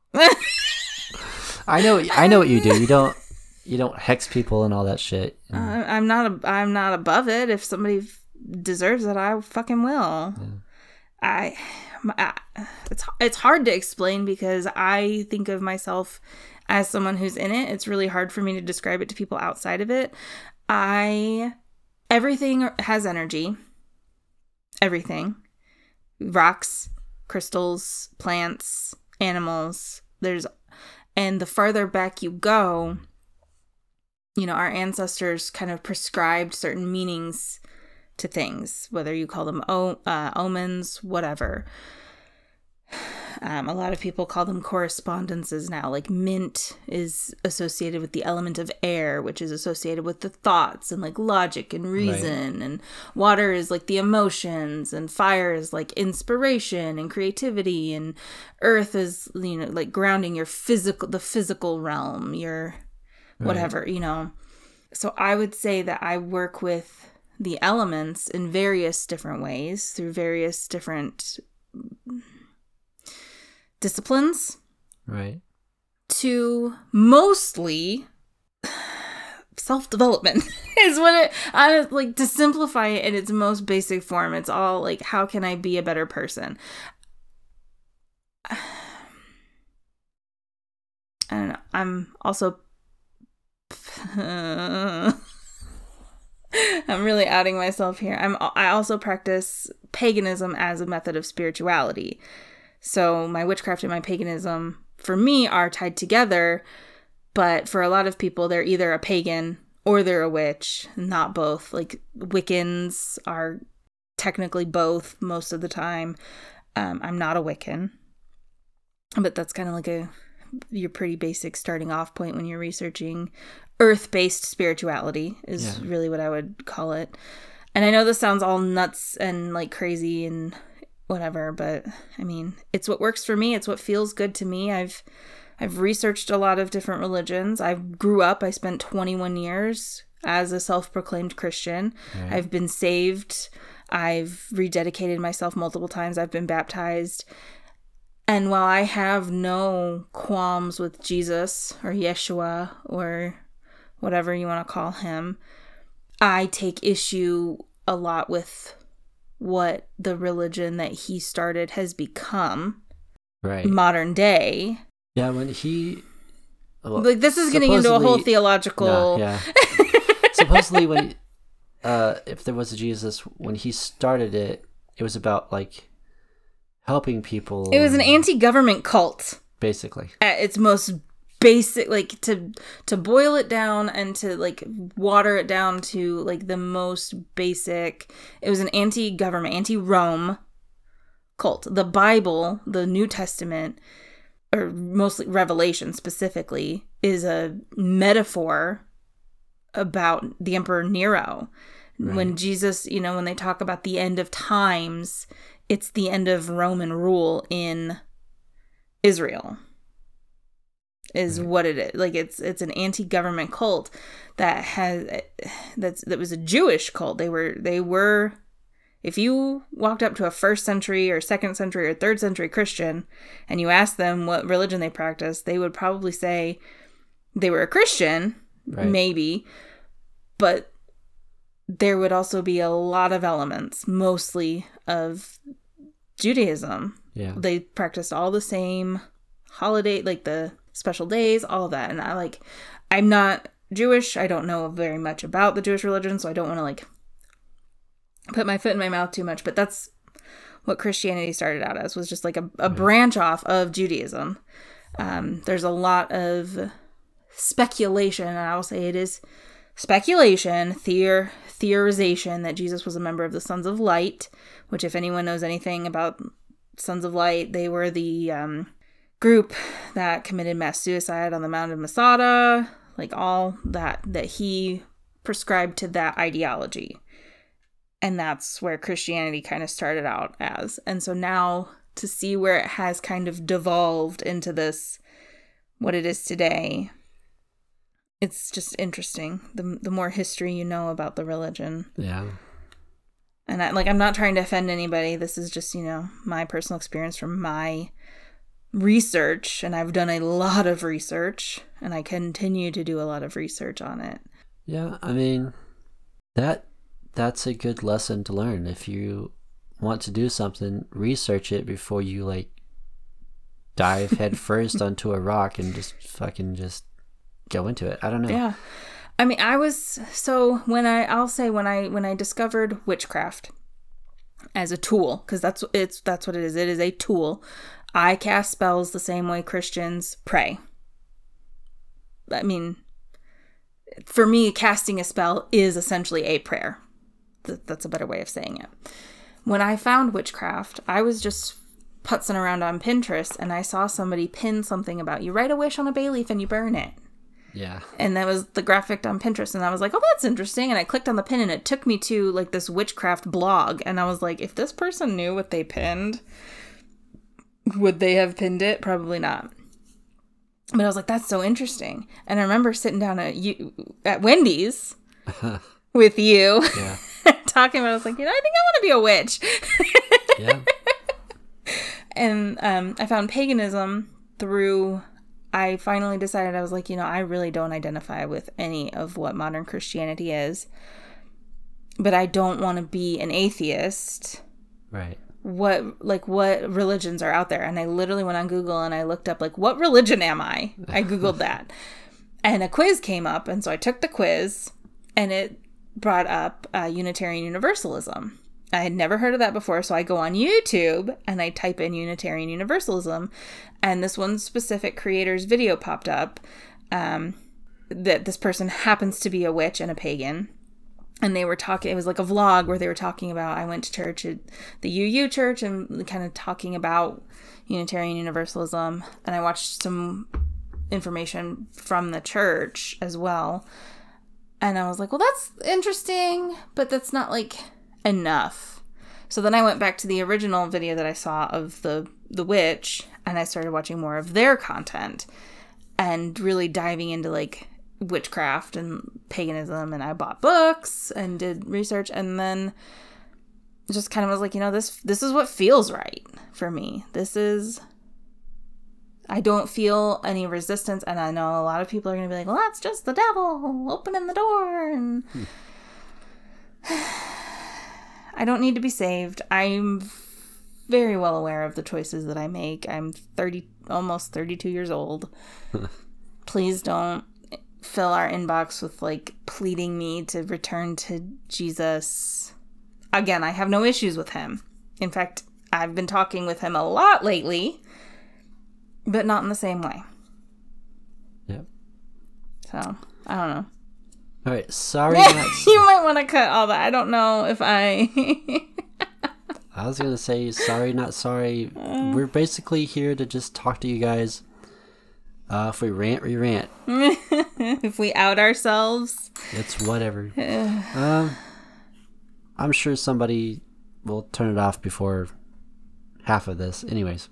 I know. I know what you do. You don't. You don't hex people and all that shit.
uh,
And-
I'm not, a, I'm not above it. If somebody f- deserves it, I fucking will.
Yeah.
I, I, it's it's hard to explain because I think of myself as someone who's in it. It's really hard for me to describe it to people outside of it. I, everything has energy. everything. Rocks, crystals, plants, animals. There's, and the farther back you go, you know, our ancestors kind of prescribed certain meanings to things, whether you call them o- uh, omens, whatever. Um, a lot of people call them correspondences now. Like mint is associated with the element of air, which is associated with the thoughts and like logic and reason. Right. And water is like the emotions, and fire is like inspiration and creativity. And earth is, you know, like grounding your physical, the physical realm, your whatever, right. you know. So I would say that I work with the elements in various different ways through various different disciplines,
right,
to mostly self-development is what it, I like, to simplify it in its most basic form. It's all like, how can I be a better person? I don't know. I'm also I'm really outing myself here. I'm I also practice paganism as a method of spirituality. So my witchcraft and my paganism, for me, are tied together. But for a lot of people, they're either a pagan or they're a witch, not both. Like Wiccans are technically both most of the time. Um, I'm not a Wiccan. But that's kind of like a your pretty basic starting off point when you're researching earth-based spirituality is yeah. really what I would call it. And I know this sounds all nuts and like crazy and whatever, but I mean, it's what works for me. It's what feels good to me. I've I've researched a lot of different religions. I grew up, I spent twenty-one years as a self-proclaimed Christian. Right. I've been saved. I've rededicated myself multiple times. I've been baptized. And while I have no qualms with Jesus or Yeshua or whatever you want to call him, I take issue a lot with what the religion that he started has become,
right?
Modern day.
Yeah, when he... Well,
like, this is getting into a whole theological...
No, yeah. Supposedly, when... Uh, if there was a Jesus, when he started it, it was about, like... helping people.
It was an anti-government cult,
basically,
at its most basic. Like, to to boil it down and to like water it down to like the most basic, it was an anti-government, anti-Rome cult. The Bible, the New Testament, or mostly Revelation specifically, is a metaphor about the Emperor Nero. Right. When Jesus, you know, when they talk about the end of times, it's the end of Roman rule in Israel, is right. what it is. Like, it's it's an anti-government cult that has that's that was a Jewish cult. They were they were if you walked up to a first century or second century or third century Christian and you asked them what religion they practiced, they would probably say they were a Christian, right. maybe, but there would also be a lot of elements, mostly of Judaism.
Yeah. They
practiced all the same holiday, like the special days, all of that. And I like, I'm not Jewish. I don't know very much about the Jewish religion, so I don't want to like put my foot in my mouth too much. But that's what Christianity started out as, was just like a, a branch off of Judaism. Um, there's a lot of speculation, and I will say it is speculation, theor, theorization that Jesus was a member of the Sons of Light, which, if anyone knows anything about Sons of Light, they were the um, group that committed mass suicide on the Mount of Masada, like all that, that he prescribed to that ideology. And that's where Christianity kind of started out as. And so now to see where it has kind of devolved into this, what it is today, it's just interesting. The the more history you know about the religion.
Yeah.
And I, like, I'm not trying to offend anybody. This is just, you know, my personal experience from my research. And I've done a lot of research. And I continue to do a lot of research on it.
Yeah, I mean, that that's a good lesson to learn. If you want to do something, research it before you, like, dive head first onto a rock and just fucking just... go into it. I don't know.
Yeah. I mean, I was, so when I, I'll say when I, when I discovered witchcraft, as a tool, because that's it's that's what it is. It is a tool. I cast spells the same way Christians pray. I mean, for me, casting a spell is essentially a prayer. That's a better way of saying it. When I found witchcraft, I was just putzing around on Pinterest, and I saw somebody pin something about you write a wish on a bay leaf and you burn it.
Yeah.
And that was the graphic on Pinterest, and I was like, oh, that's interesting. And I clicked on the pin, and it took me to like this witchcraft blog, and I was like, if this person knew what they pinned, would they have pinned it? Probably not. But I was like, that's so interesting. And I remember sitting down at you at Wendy's with you,
yeah.
talking about it. I was like, you know, I think I want to be a witch.
Yeah.
And um, I found paganism through, I finally decided, I was like, you know, I really don't identify with any of what modern Christianity is. But I don't want to be an atheist.
Right.
What, like, what religions are out there? And I literally went on Google and I looked up, like, what religion am I? I Googled that. And a quiz came up. And so I took the quiz, and it brought up uh, Unitarian Universalism. I had never heard of that before, so I go on YouTube and I type in Unitarian Universalism, and this one specific creator's video popped up um, that this person happens to be a witch and a pagan, and they were talking, it was like a vlog where they were talking about, I went to church at the U U church and kind of talking about Unitarian Universalism, and I watched some information from the church as well, and I was like, well, that's interesting, but that's not like enough. So then I went back to the original video that I saw of the the witch, and I started watching more of their content and really diving into like witchcraft and paganism, and I bought books and did research, and then just kind of was like, you know, this this is what feels right for me. This is, I don't feel any resistance, and I know a lot of people are going to be like, well, that's just the devil opening the door, and hmm. I don't need to be saved. I'm very well aware of the choices that I make. I'm thirty, almost thirty-two years old. Please don't fill our inbox with like pleading me to return to Jesus. Again, I have no issues with him. In fact, I've been talking with him a lot lately, but not in the same way.
Yep.
So, I don't know.
All right, sorry. Not...
You might want to cut all that. I don't know if I...
I was going to say, sorry, not sorry. Uh... We're basically here to just talk to you guys. Uh, if we rant, we rant.
If we out ourselves.
It's whatever. um, I'm sure somebody will turn it off before half of this. Anyways.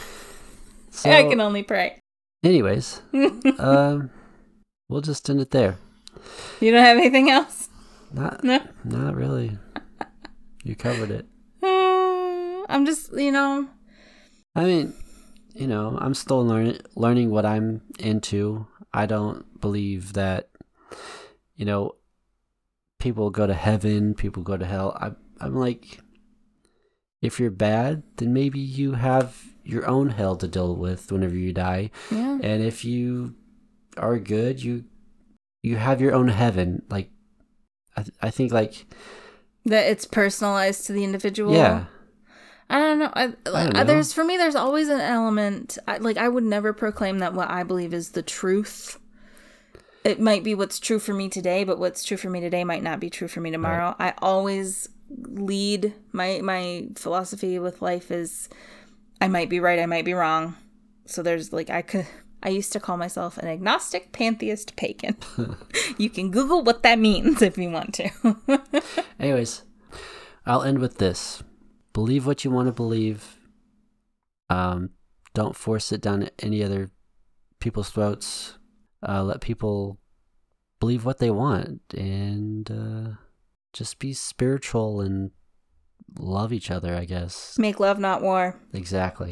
So,
I can only pray.
Anyways. um, we'll just end it there.
You don't have anything else?
Not,
no?
Not really. You covered it.
Uh, I'm just, you know.
I mean, you know, I'm still learning learning what I'm into. I don't believe that, you know, people go to heaven, people go to hell. I, I'm like, if you're bad, then maybe you have your own hell to deal with whenever you die.
Yeah.
And if you are good, you you have your own heaven. Like, I th- I think like
that it's personalized to the individual.
Yeah.
I don't know. I,
I don't know.
There's for me, there's always an element. I, like I would never proclaim that what I believe is the truth. It might be what's true for me today, but what's true for me today might not be true for me tomorrow. Right. I always lead my my philosophy with life is I might be right, I might be wrong. So there's like I could. I used to call myself an agnostic, pantheist, pagan. You can Google what that means if you want to.
Anyways, I'll end with this. Believe what you want to believe. Um, don't force it down any other people's throats. Uh, let people believe what they want. And uh, just be spiritual and love each other, I guess.
Make love, not war.
Exactly.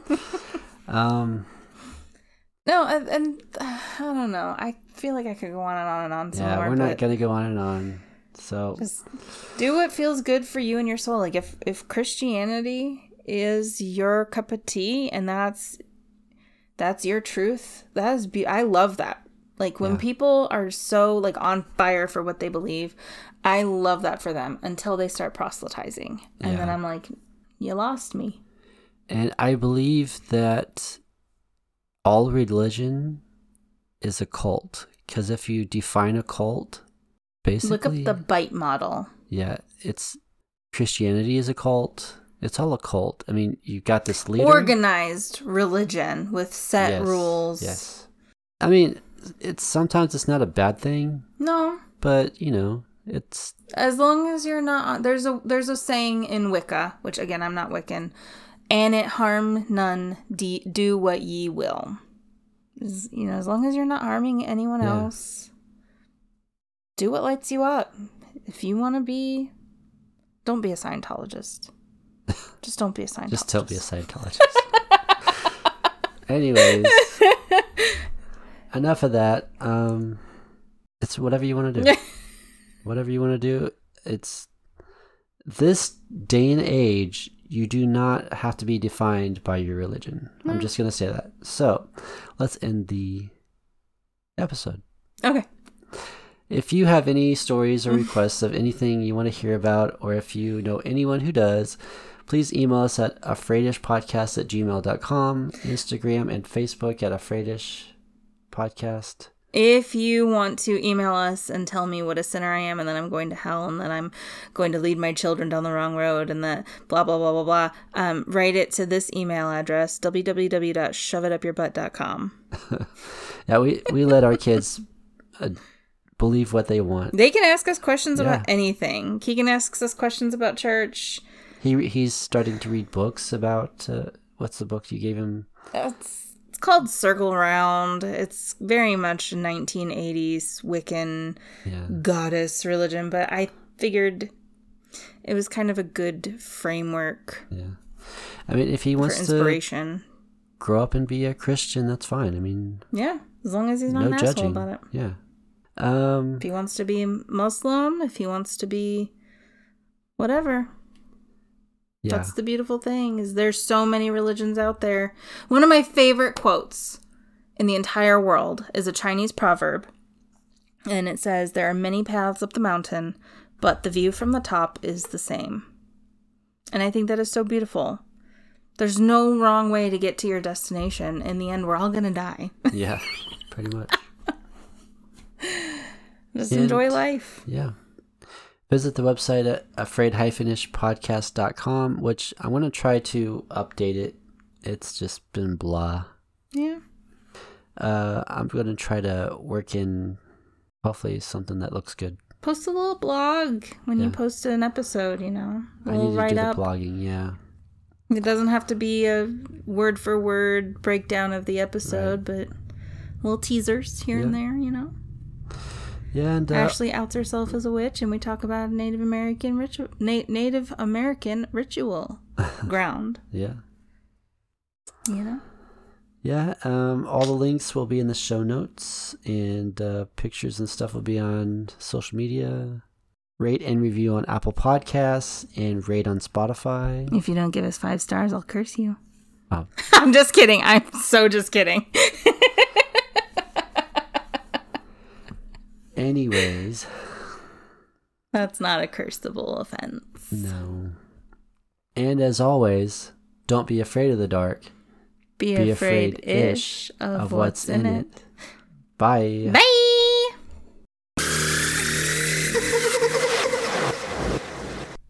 um...
No, and, and uh, I don't know. I feel like I could go on and on and on.
Yeah,
more,
we're not going to go on and on. So
just do what feels good for you and your soul. Like if, if Christianity is your cup of tea and that's that's your truth, that is be- I love that. Like when
Yeah.
people are so like on fire for what they believe, I love that for them until they start proselytizing. And then
Yeah.
I'm like, you lost me.
And I believe that all religion is a cult. Because if you define a cult, basically...
Look up the bite model.
Yeah, it's... Christianity is a cult. It's all a cult. I mean, you got this leader...
Organized religion with set
Yes,
rules.
Yes. I mean, it's sometimes it's not a bad thing,
No.
but, you know, it's...
As long as you're not... There's a there's a saying in Wicca, which again, I'm not Wiccan, and it harm none, de- do what ye will. Is- You know, as long as you're not harming anyone
Yeah.
else, do what lights you up. If you want to be... Don't be a Scientologist. Just don't be a Scientologist.
Just don't be a Scientologist. Anyways, enough of that. Um, it's whatever you want to do. Whatever you want to do. It's this day and age. You do not have to be defined by your religion.
Hmm.
I'm just gonna say that. So, let's end the episode.
Okay.
If you have any stories or requests of anything you want to hear about, or if you know anyone who does, please email us at afraidishpodcast at gmail dot com, Instagram and Facebook at afraidishpodcast.
If you want to email us and tell me what a sinner I am and that I'm going to hell and that I'm going to lead my children down the wrong road and that blah, blah, blah, blah, blah, um, write it to this email address, w w w dot shove it up your butt dot com.
Yeah, we, we let our kids uh, believe what they want.
They can ask us questions
Yeah.
about anything. Keegan asks us questions about church.
He He's starting to read books about, uh, what's the book you gave him?
It's, it's called Circle Round. It's very much nineteen eighties Wiccan
Yeah.
goddess religion, but I figured it was kind of a good framework
Yeah. I mean, if he
for
wants to
inspiration.
grow up and be a Christian, that's fine. I mean,
Yeah, as long as he's not
no
an asshole
judging.
about it.
Yeah. Um,
If he wants to be Muslim, if he wants to be whatever.
yeah.
That's the beautiful thing, is there's so many religions out there. One of my favorite quotes in the entire world is a Chinese proverb. And it says, there are many paths up the mountain, but the view from the top is the same. And I think that is so beautiful. There's no wrong way to get to your destination. In the end, we're all going to die.
Yeah, pretty much.
Just
And-
enjoy life.
Yeah. Visit the website at afraid dash ish podcast dot com, which I want to try to update it. It's just been blah.
Yeah.
Uh, I'm going to try to work in hopefully something that looks good.
Post a little blog when you
Yeah.
post an episode, you know. A
I
little
need to
write
do
up.
the blogging, yeah.
It doesn't have to be a word for word breakdown of the episode, but little teasers here and
Yeah.
there, you know.
Yeah, and uh,
Ashley outs herself as a witch, and we talk about Native American ritual, Na- Native American ritual ground.
yeah.
You know.
Yeah, um, all the links will be in the show notes, and uh, pictures and stuff will be on social media. Rate and review on Apple Podcasts, and rate on Spotify.
If you don't give us five stars, I'll curse you.
Oh.
I'm just kidding. I'm so just kidding.
Anyways,
That's not a curseable offense.
no. And as always, don't be afraid of the dark.
Be,
Be
afraid-ish
afraid-ish
of, what's in it.
Bye.
Bye!